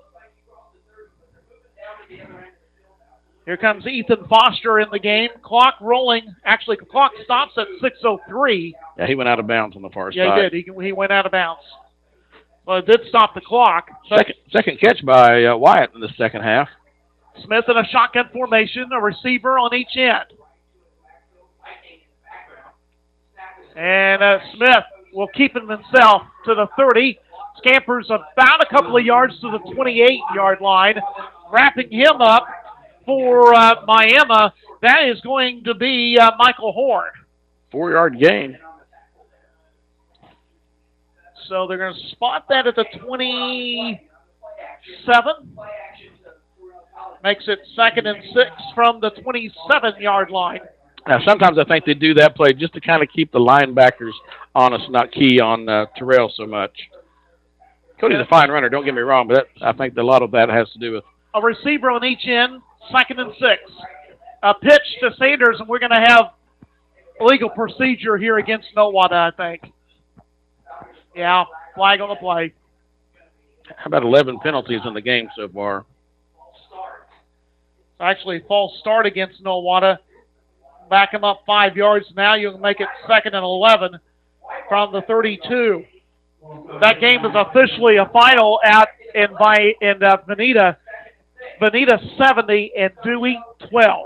[SPEAKER 2] Here comes Ethan Foster in the game. Clock rolling. Actually, the clock stops at six oh three.
[SPEAKER 1] Yeah, he went out of bounds on the far
[SPEAKER 2] yeah,
[SPEAKER 1] side.
[SPEAKER 2] Yeah, he did. He, he went out of bounds. Well, it did stop the clock.
[SPEAKER 1] Second, second catch by uh, Wyatt in the second half.
[SPEAKER 2] Smith in a shotgun formation, a receiver on each end. And uh, Smith will keep him himself to the thirty. Scampers about a couple of yards to the twenty-eight-yard line. Wrapping him up for uh, Miami, that is going to be uh, Michael Horn.
[SPEAKER 1] Four-yard gain.
[SPEAKER 2] So they're going to spot that at the twenty-seven. Makes it second and six from the twenty-seven-yard line.
[SPEAKER 1] Now, sometimes I think they do that play just to kind of keep the linebackers honest, not key on uh, Terrell so much. Cody's a fine runner, don't get me wrong, but that, I think a lot of that has to do with
[SPEAKER 2] a receiver on each end, second and six. A pitch to Sanders, and we're going to have legal procedure here against Nowata, I think. Yeah, flag on the play.
[SPEAKER 1] How about eleven penalties in the game so far?
[SPEAKER 2] Actually, false start against Nowata. Back him up five yards. Now you can make it second and eleven from the thirty-two. That game is officially a final at in by in uh, Veneta. Veneta seventy and Dewey twelve.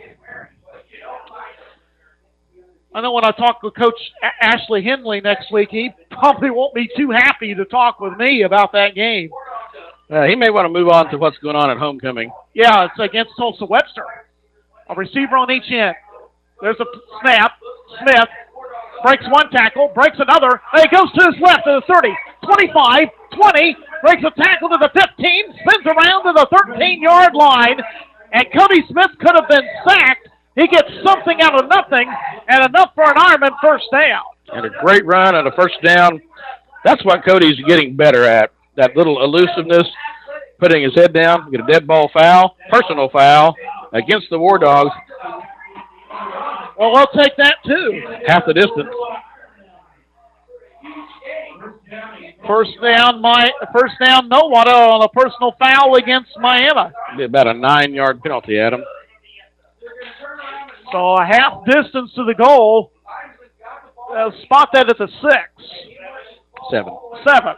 [SPEAKER 2] I know when I talk with Coach A- Ashley Henley next week, he probably won't be too happy to talk with me about that game.
[SPEAKER 1] Uh, he may want to move on to what's going on at homecoming.
[SPEAKER 2] Yeah, it's against Tulsa Webster. A receiver on each end. There's a snap. Smith breaks one tackle, breaks another. And he goes to his left to the thirty, twenty-five, twenty, breaks a tackle to the fifteen, spins around to the thirteen-yard line, and Cody Smith could have been sacked. He gets something out of nothing, and enough for an Ironman first down.
[SPEAKER 1] And a great run and a first down. That's what Cody's getting better at, that little elusiveness, putting his head down, get a dead ball foul, personal foul against the War Dogs.
[SPEAKER 2] Well, we'll take that, too.
[SPEAKER 1] Half the distance.
[SPEAKER 2] First down, my first down, Nowata on a personal foul against Miami.
[SPEAKER 1] Be about a nine-yard penalty, Adam.
[SPEAKER 2] So a half distance to the goal. Uh, spot that at the six.
[SPEAKER 1] Seven.
[SPEAKER 2] Seven.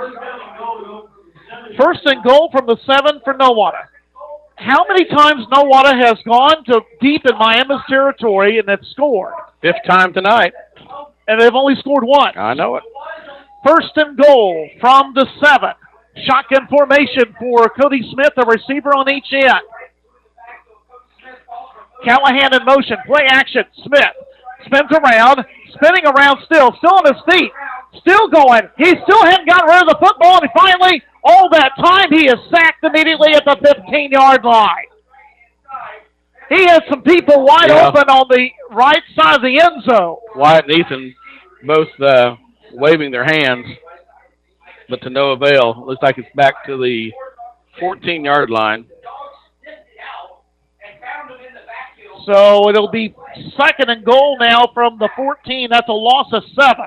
[SPEAKER 2] First and goal from the seven for Nowata. How many times Nowata has gone to deep in Miami's territory and have scored?
[SPEAKER 1] Fifth time tonight.
[SPEAKER 2] And they've only scored once.
[SPEAKER 1] I know it.
[SPEAKER 2] First and goal from the seven. Shotgun formation for Cody Smith, a receiver on each end. Callahan in motion. Play action. Smith spins around, spinning around still, still on his feet, still going. He still hadn't gotten rid of the football, and finally, all that time, he is sacked immediately at the fifteen-yard line. He had some people wide
[SPEAKER 1] Yeah.
[SPEAKER 2] open on the right side of the end zone.
[SPEAKER 1] Wyatt and Ethan both uh, waving their hands, but to no avail. Looks like it's back to the fourteen-yard line.
[SPEAKER 2] So it'll be second and goal now from the fourteen. That's a loss of seven.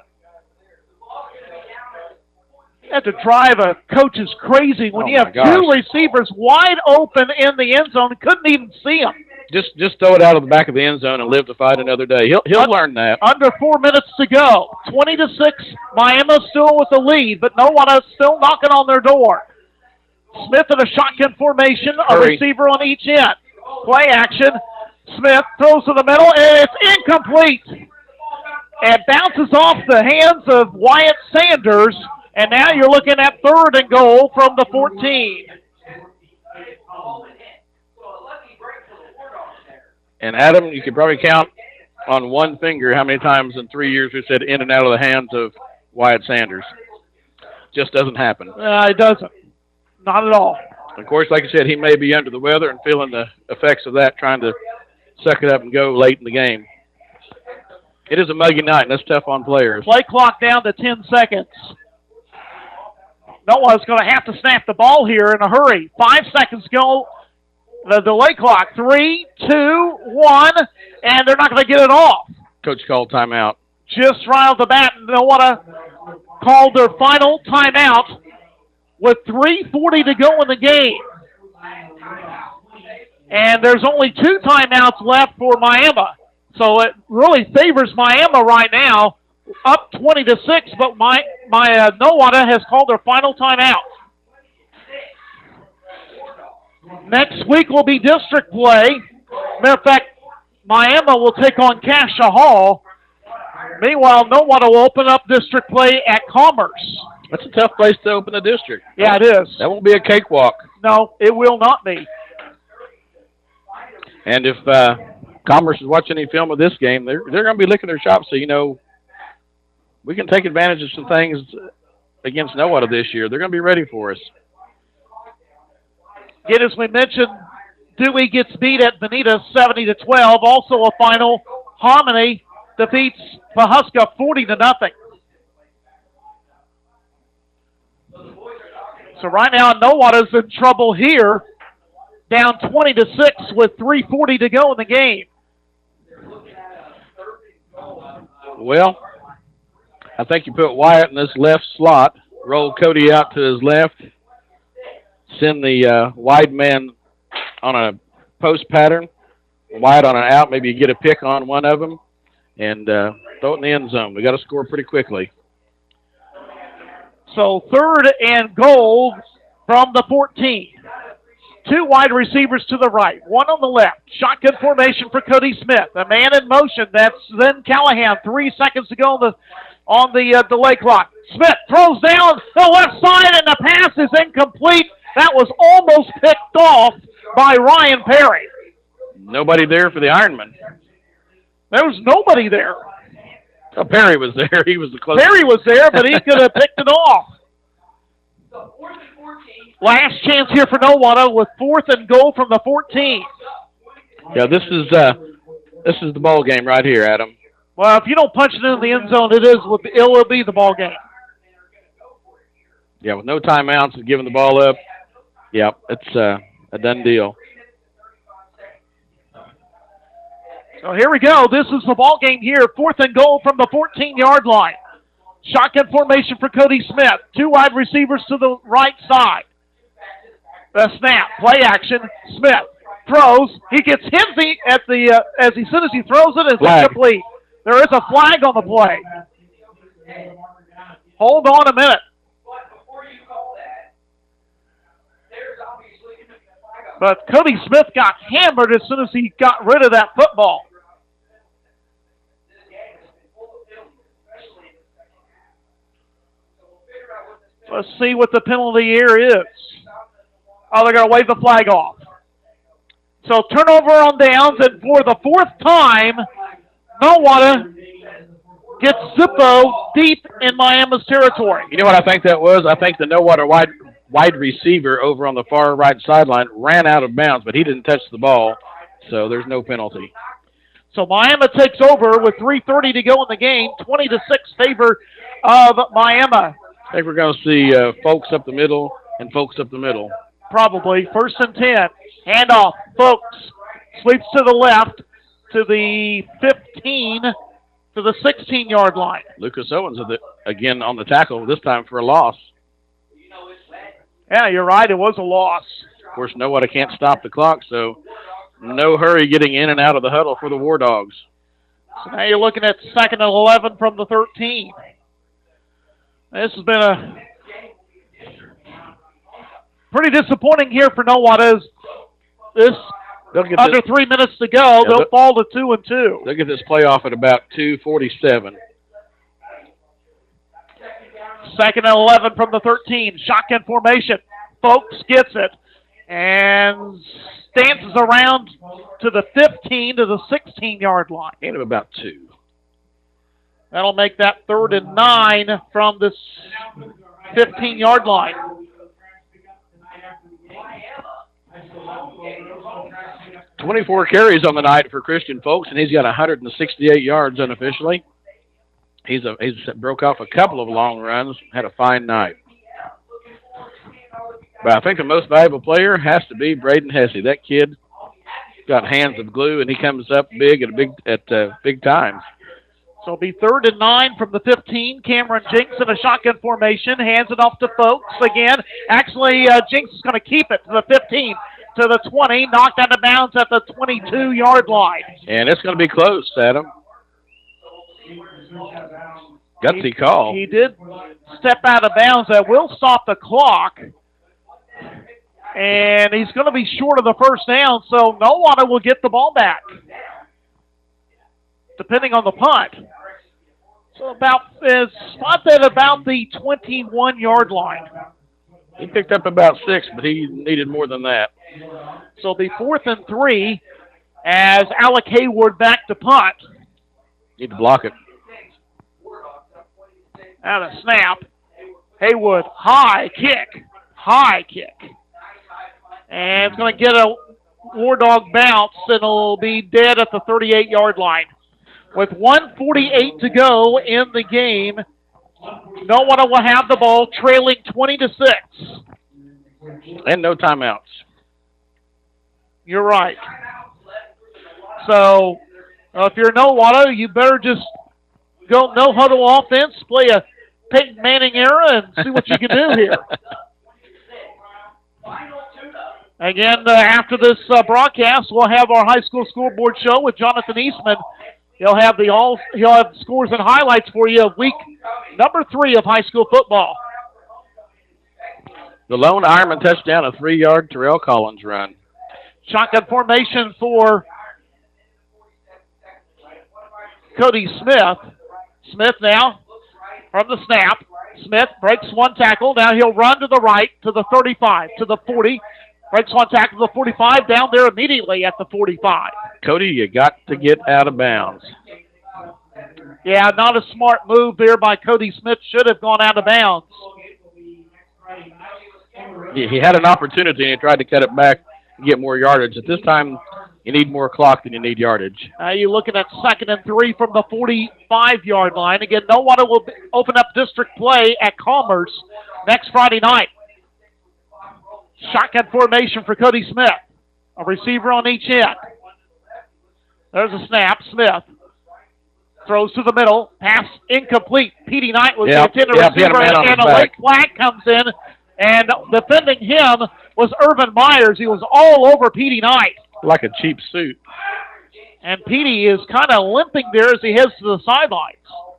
[SPEAKER 2] Have to drive a coach is crazy when
[SPEAKER 1] Oh
[SPEAKER 2] you
[SPEAKER 1] my
[SPEAKER 2] have
[SPEAKER 1] gosh.
[SPEAKER 2] two receivers wide open in the end zone. Couldn't even see them.
[SPEAKER 1] Just just throw it out of the back of the end zone and live to fight another day. He'll he'll learn that.
[SPEAKER 2] Under four minutes to go. twenty to six. Miami still with the lead, but no one is still knocking on their door. Smith in a shotgun formation, a
[SPEAKER 1] Hurry.
[SPEAKER 2] receiver on each end. Play action. Smith throws to the middle, and it's incomplete. And bounces off the hands of Wyatt Sanders, and now you're looking at third and goal from the fourteen.
[SPEAKER 1] And Adam, you could probably count on one finger how many times in three years we said in and out of the hands of Wyatt Sanders. Just doesn't happen.
[SPEAKER 2] Uh, it doesn't. Not at all.
[SPEAKER 1] Of course, like I said, he may be under the weather and feeling the effects of that, trying to suck it up and go late in the game. It is a muggy night, and that's tough on players.
[SPEAKER 2] Play clock down to ten seconds. Noah's going to have to snap the ball here in a hurry. Five seconds go. The delay clock. Three, two, one, and they're not going to get it off.
[SPEAKER 1] Coach called timeout.
[SPEAKER 2] Just right off the bat, Noah called their final timeout with three forty to go in the game. And there's only two timeouts left for Miami. So it really favors Miami right now, up twenty to six, but my, my uh, Nowata has called their final timeout. Next week will be district play. Matter of fact, Miami will take on Cassia Hall. Meanwhile, Nowata will open up district play at Commerce.
[SPEAKER 1] That's a tough place to open a district.
[SPEAKER 2] Yeah, it is.
[SPEAKER 1] That won't be a cakewalk.
[SPEAKER 2] No, it will not be.
[SPEAKER 1] And if uh, Commerce is watching any film of this game, they're they're going to be licking their chops. So, you know, we can take advantage of some things against Nowata this year. They're going to be ready for us.
[SPEAKER 2] Again, as we mentioned, Dewey gets beat at Bonita seventy to twelve. Also a final. Harmony defeats Pahuska forty to nothing. So right now, Nowata's in trouble here. Down twenty to six with three forty to go in the game.
[SPEAKER 1] Well, I think you put Wyatt in this left slot, roll Cody out to his left, send the uh, wide man on a post pattern, Wyatt on an out. Maybe you get a pick on one of them, and uh, throw it in the end zone. We got to score pretty quickly.
[SPEAKER 2] So third and goal from the fourteen. Two wide receivers to the right, one on the left. Shotgun formation for Cody Smith. A man in motion. That's then Callahan. Three seconds to go on the on the uh, delay clock. Smith throws down the left side, and the pass is incomplete. That was almost picked off by Ryan Perry.
[SPEAKER 1] Nobody there for the Ironman.
[SPEAKER 2] There was nobody there.
[SPEAKER 1] Oh, Perry was there. He was the closest.
[SPEAKER 2] Perry was there, but he could have picked it off. Last chance here for Nowata with fourth and goal from the fourteen.
[SPEAKER 1] Yeah, this is uh, this is the ball game right here, Adam.
[SPEAKER 2] Well, if you don't punch it in the end zone, it is it will be the ball game.
[SPEAKER 1] Yeah, with no timeouts and giving the ball up. Yeah, it's uh, a done deal.
[SPEAKER 2] So here we go. This is the ball game here. Fourth and goal from the fourteen-yard line. Shotgun formation for Cody Smith. Two wide receivers to the right side. The snap, play action. Smith throws. He gets hit the, at the uh, as he soon as he throws it, it's
[SPEAKER 1] Flag.
[SPEAKER 2] incomplete. There is a flag on the play. Hold on a minute. But Cody Smith got hammered as soon as he got rid of that football. Let's see what the penalty here is. Oh, they're going to wave the flag off. So turnover on downs, and for the fourth time, Nowata gets Zippo deep in Miami's territory.
[SPEAKER 1] You know what I think that was? I think the no-water wide, wide receiver over on the far right sideline ran out of bounds, but he didn't touch the ball, so there's no penalty.
[SPEAKER 2] So Miami takes over with three thirty to go in the game, twenty to six favor of Miami.
[SPEAKER 1] I think we're going to see uh, folks up the middle and folks up the middle.
[SPEAKER 2] Probably. First and ten. Handoff. Folks sweeps to the left to the fifteen to the sixteen-yard line.
[SPEAKER 1] Lucas Owens, of the, again, on the tackle, this time for a loss.
[SPEAKER 2] Yeah, you're right. It was a loss.
[SPEAKER 1] Of course, nobody can't stop the clock, so no hurry getting in and out of the huddle for the War Dogs.
[SPEAKER 2] So now you're looking at second and eleven from the thirteen. This has been a pretty disappointing here for Nowata. This under
[SPEAKER 1] this,
[SPEAKER 2] three minutes to go,
[SPEAKER 1] yeah,
[SPEAKER 2] they'll,
[SPEAKER 1] they'll
[SPEAKER 2] fall to two and two.
[SPEAKER 1] They'll get this playoff at about two forty-seven.
[SPEAKER 2] Second and eleven from the thirteen. Shotgun formation. Folks gets it and dances around to the fifteen to the sixteen-yard line.
[SPEAKER 1] And about two.
[SPEAKER 2] That'll make that third and nine from this fifteen-yard line.
[SPEAKER 1] twenty-four carries on the night for Christian Folks, and he's got one hundred sixty-eight yards unofficially. He's a he's broke off a couple of long runs, had a fine night. But I think the most valuable player has to be Braden Hesse. That kid got hands of glue, and he comes up big at a big at uh, big times.
[SPEAKER 2] So it'll be third and nine from the fifteen. Cameron Jinks in a shotgun formation, hands it off to Folks again. Actually, uh, Jinks is going to keep it to the fifteen, to the twenty, knocked out of bounds at the twenty-two-yard line.
[SPEAKER 1] And it's going to be close, Adam. Gutsy
[SPEAKER 2] he,
[SPEAKER 1] call.
[SPEAKER 2] He did step out of bounds. That will stop the clock. And he's going to be short of the first down, so Nowata will get the ball back, depending on the punt. So about is spot at about the twenty-one-yard line.
[SPEAKER 1] He picked up about six, but he needed more than that.
[SPEAKER 2] So it'll be fourth and three as Alec Hayward back to punt.
[SPEAKER 1] Need to block it.
[SPEAKER 2] Out of snap. Haywood, high kick. High kick. And it's going to get a War Dog bounce, and it'll be dead at the thirty-eight-yard line. With one forty-eight to go in the game, Nowata will have the ball, trailing twenty to six.
[SPEAKER 1] And no timeouts.
[SPEAKER 2] You're right. So uh, if you're Nowata, you better just go no huddle offense, play a Peyton Manning era, and see what you can do here. Again, uh, after this uh, broadcast, we'll have our high school scoreboard show with Jonathan Eastman. He'll have the all he'll have scores and highlights for you of week number three of high school football.
[SPEAKER 1] The lone Ironman touchdown, a three-yard Terrell Collins run.
[SPEAKER 2] Shotgun formation for Cody Smith. Smith now from the snap. Smith breaks one tackle. Now he'll run to the right to the thirty-five, to the forty. Breaks one tackle to the forty-five, down there immediately at the forty-five.
[SPEAKER 1] Cody, you got to get out of bounds.
[SPEAKER 2] Yeah, not a smart move there by Cody Smith. Should have gone out of bounds.
[SPEAKER 1] He, he had an opportunity, and he tried to cut it back and get more yardage. At this time, you need more clock than you need yardage.
[SPEAKER 2] Now you're looking at second and three from the forty-five-yard line. Again, Nowata will open up district play at Commerce next Friday night. Shotgun formation for Cody Smith. A receiver on each end. There's a snap. Smith throws to the middle. Pass incomplete. Petey Knight was
[SPEAKER 1] yep,
[SPEAKER 2] the intended
[SPEAKER 1] yep,
[SPEAKER 2] receiver,
[SPEAKER 1] a
[SPEAKER 2] and a late flag comes in. And defending him was Irvin Myers. He was all over Petey Knight.
[SPEAKER 1] Like a cheap suit.
[SPEAKER 2] And Petey is kind of limping there as he heads to the sidelines.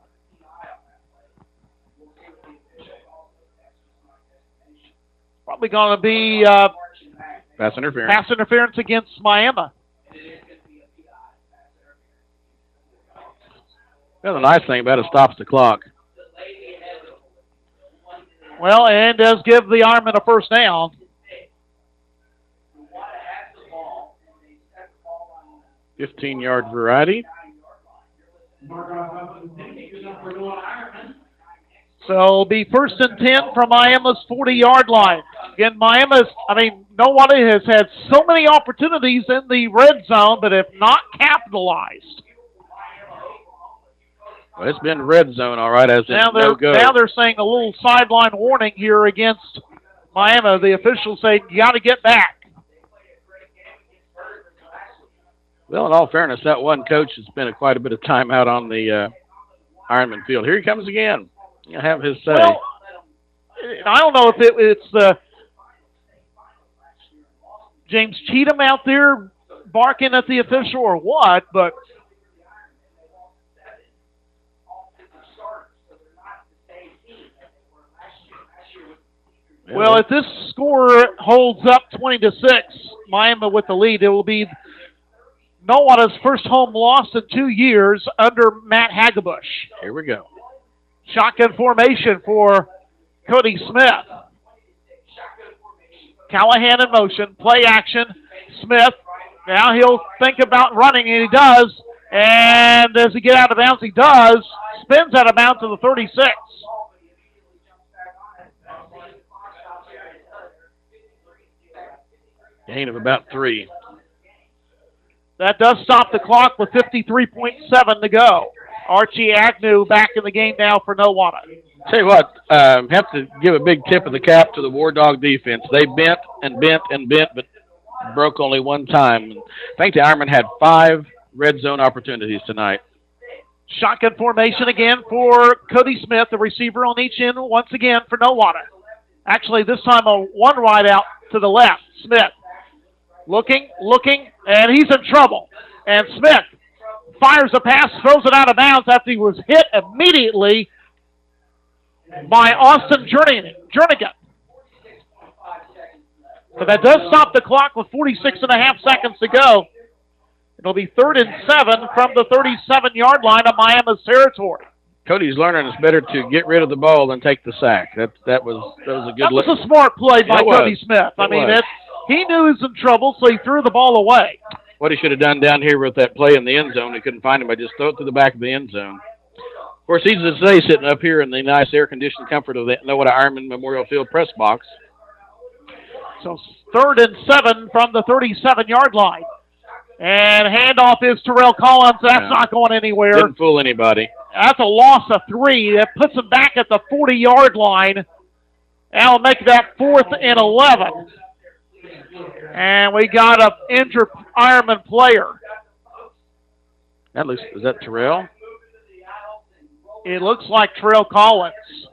[SPEAKER 2] Probably going to be uh,
[SPEAKER 1] pass interference.
[SPEAKER 2] Pass interference against Miami.
[SPEAKER 1] Well, the nice thing about it, stops the clock.
[SPEAKER 2] Well, and does give the Ironman a first down.
[SPEAKER 1] fifteen-yard variety.
[SPEAKER 2] So it'll be first and ten from Miami's forty-yard line. Again, Miami's, I mean, nobody has had so many opportunities in the red zone, but have not capitalized.
[SPEAKER 1] Well, it's been red zone, all right, as in
[SPEAKER 2] Now they're,
[SPEAKER 1] no go.
[SPEAKER 2] now they're saying a little sideline warning here against Miami. The officials say you got to get back.
[SPEAKER 1] Well, in all fairness, that one coach has spent quite a bit of time out on the uh, Ironman field. Here he comes again. He'll have his say.
[SPEAKER 2] Well, I don't know if it, it's uh, James Cheatham out there barking at the official or what, but well, if this score holds up twenty to six, Miami with the lead, it will be Nowata's first home loss in two years under Matt Hagabush.
[SPEAKER 1] Here we go.
[SPEAKER 2] Shotgun formation for Cody Smith. Callahan in motion, play action. Smith, now he'll think about running, and he does. And does he get out of bounds? He does. Spins out of bounds to the thirty-six.
[SPEAKER 1] Gain of about three.
[SPEAKER 2] That does stop the clock with fifty-three point seven to go. Archie Agnew back in the game now for Nowata.
[SPEAKER 1] Tell you what, um, have to give a big tip of the cap to the War Dog defense. They bent and bent and bent, but broke only one time. I think the Ironman had five red zone opportunities tonight.
[SPEAKER 2] Shotgun formation again for Cody Smith, the receiver on each end once again for Nowata. Actually, this time a one wide out to the left. Smith looking, looking, and he's in trouble. And Smith fires a pass, throws it out of bounds after he was hit immediately by Austin Jernigan. So that does stop the clock with forty-six and a half seconds to go. It'll be third and seven from the thirty-seven-yard line of Miami's territory.
[SPEAKER 1] Cody's learning it's better to get rid of the ball than take the sack. That that was that was a good.
[SPEAKER 2] That was
[SPEAKER 1] lesson.
[SPEAKER 2] a smart play by
[SPEAKER 1] It was.
[SPEAKER 2] Cody Smith. I
[SPEAKER 1] It
[SPEAKER 2] mean,
[SPEAKER 1] was.
[SPEAKER 2] it, he knew he was in trouble, so he threw the ball away.
[SPEAKER 1] What he should have done down here with that play in the end zone, he couldn't find him. I just throw it to the back of the end zone. Of course, he's to say sitting up here in the nice air-conditioned comfort of the Nowata Ironman Memorial Field press box.
[SPEAKER 2] So third and seven from the thirty-seven-yard line. And handoff is Terrell Collins. That's
[SPEAKER 1] Yeah.
[SPEAKER 2] not going anywhere.
[SPEAKER 1] Didn't fool anybody.
[SPEAKER 2] That's a loss of three. That puts him back at the forty-yard line. That'll make that fourth and eleven. And we got an injured Ironman player.
[SPEAKER 1] That looks, is that Terrell?
[SPEAKER 2] It looks like Terrell Collins.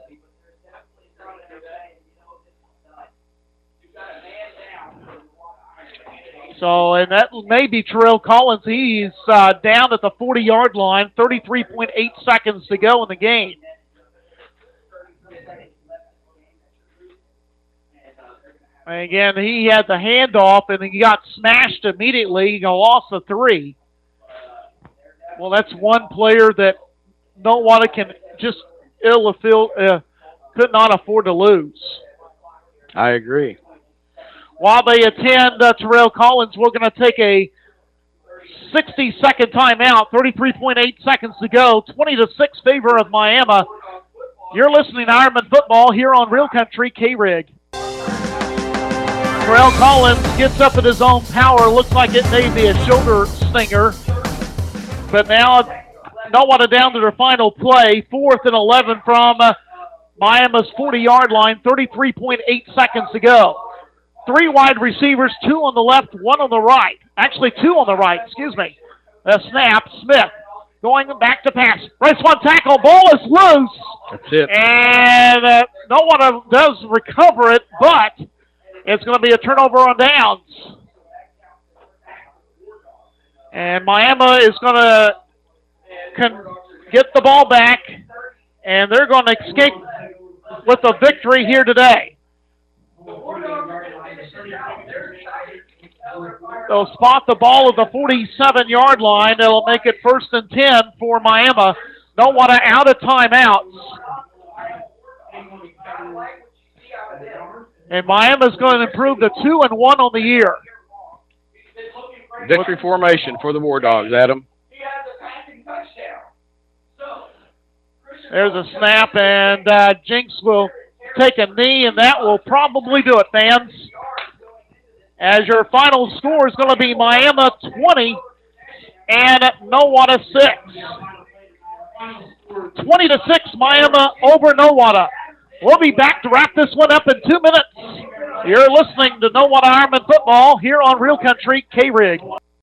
[SPEAKER 2] So, and that may be Terrell Collins. He's uh, down at the forty-yard line, thirty-three point eight seconds to go in the game. And again, he had the handoff, and he got smashed immediately. He got a loss of three. Well, that's one player that Nowata can just ill feel, uh, could not afford to lose.
[SPEAKER 1] I agree.
[SPEAKER 2] While they attend uh, Terrell Collins, we're going to take a sixty-second timeout, thirty-three point eight seconds to go, twenty to six favor of Miami. You're listening to Ironman Football here on Real Country K-Rig. Terrell Collins gets up at his own power. Looks like it may be a shoulder stinger. But now, Nowata down to their final play. Fourth and eleven from uh, Miami's forty-yard line. thirty-three point eight seconds to go. Three wide receivers, two on the left, one on the right. Actually, two on the right, excuse me. A snap, Smith going back to pass. Race one tackle, ball is loose.
[SPEAKER 1] That's it.
[SPEAKER 2] And uh, Nowata does recover it, but it's going to be a turnover on downs. And Miami is going to con- get the ball back, and they're going to escape with a victory here today. They'll spot the ball at the forty-seven-yard line. It'll make it first and ten for Miami. Nowata out of timeouts. And Miami's going to improve to two and one on the year.
[SPEAKER 1] Victory formation for the War Dogs, Adam.
[SPEAKER 2] There's a snap, and uh, Jinx will take a knee, and that will probably do it, fans. As your final score is going to be Miami twenty and Nowata six. twenty to six, Miami over Nowata. We'll be back to wrap this one up in two minutes. You're listening to Nowata Ironman Football here on Real Country K-Rig.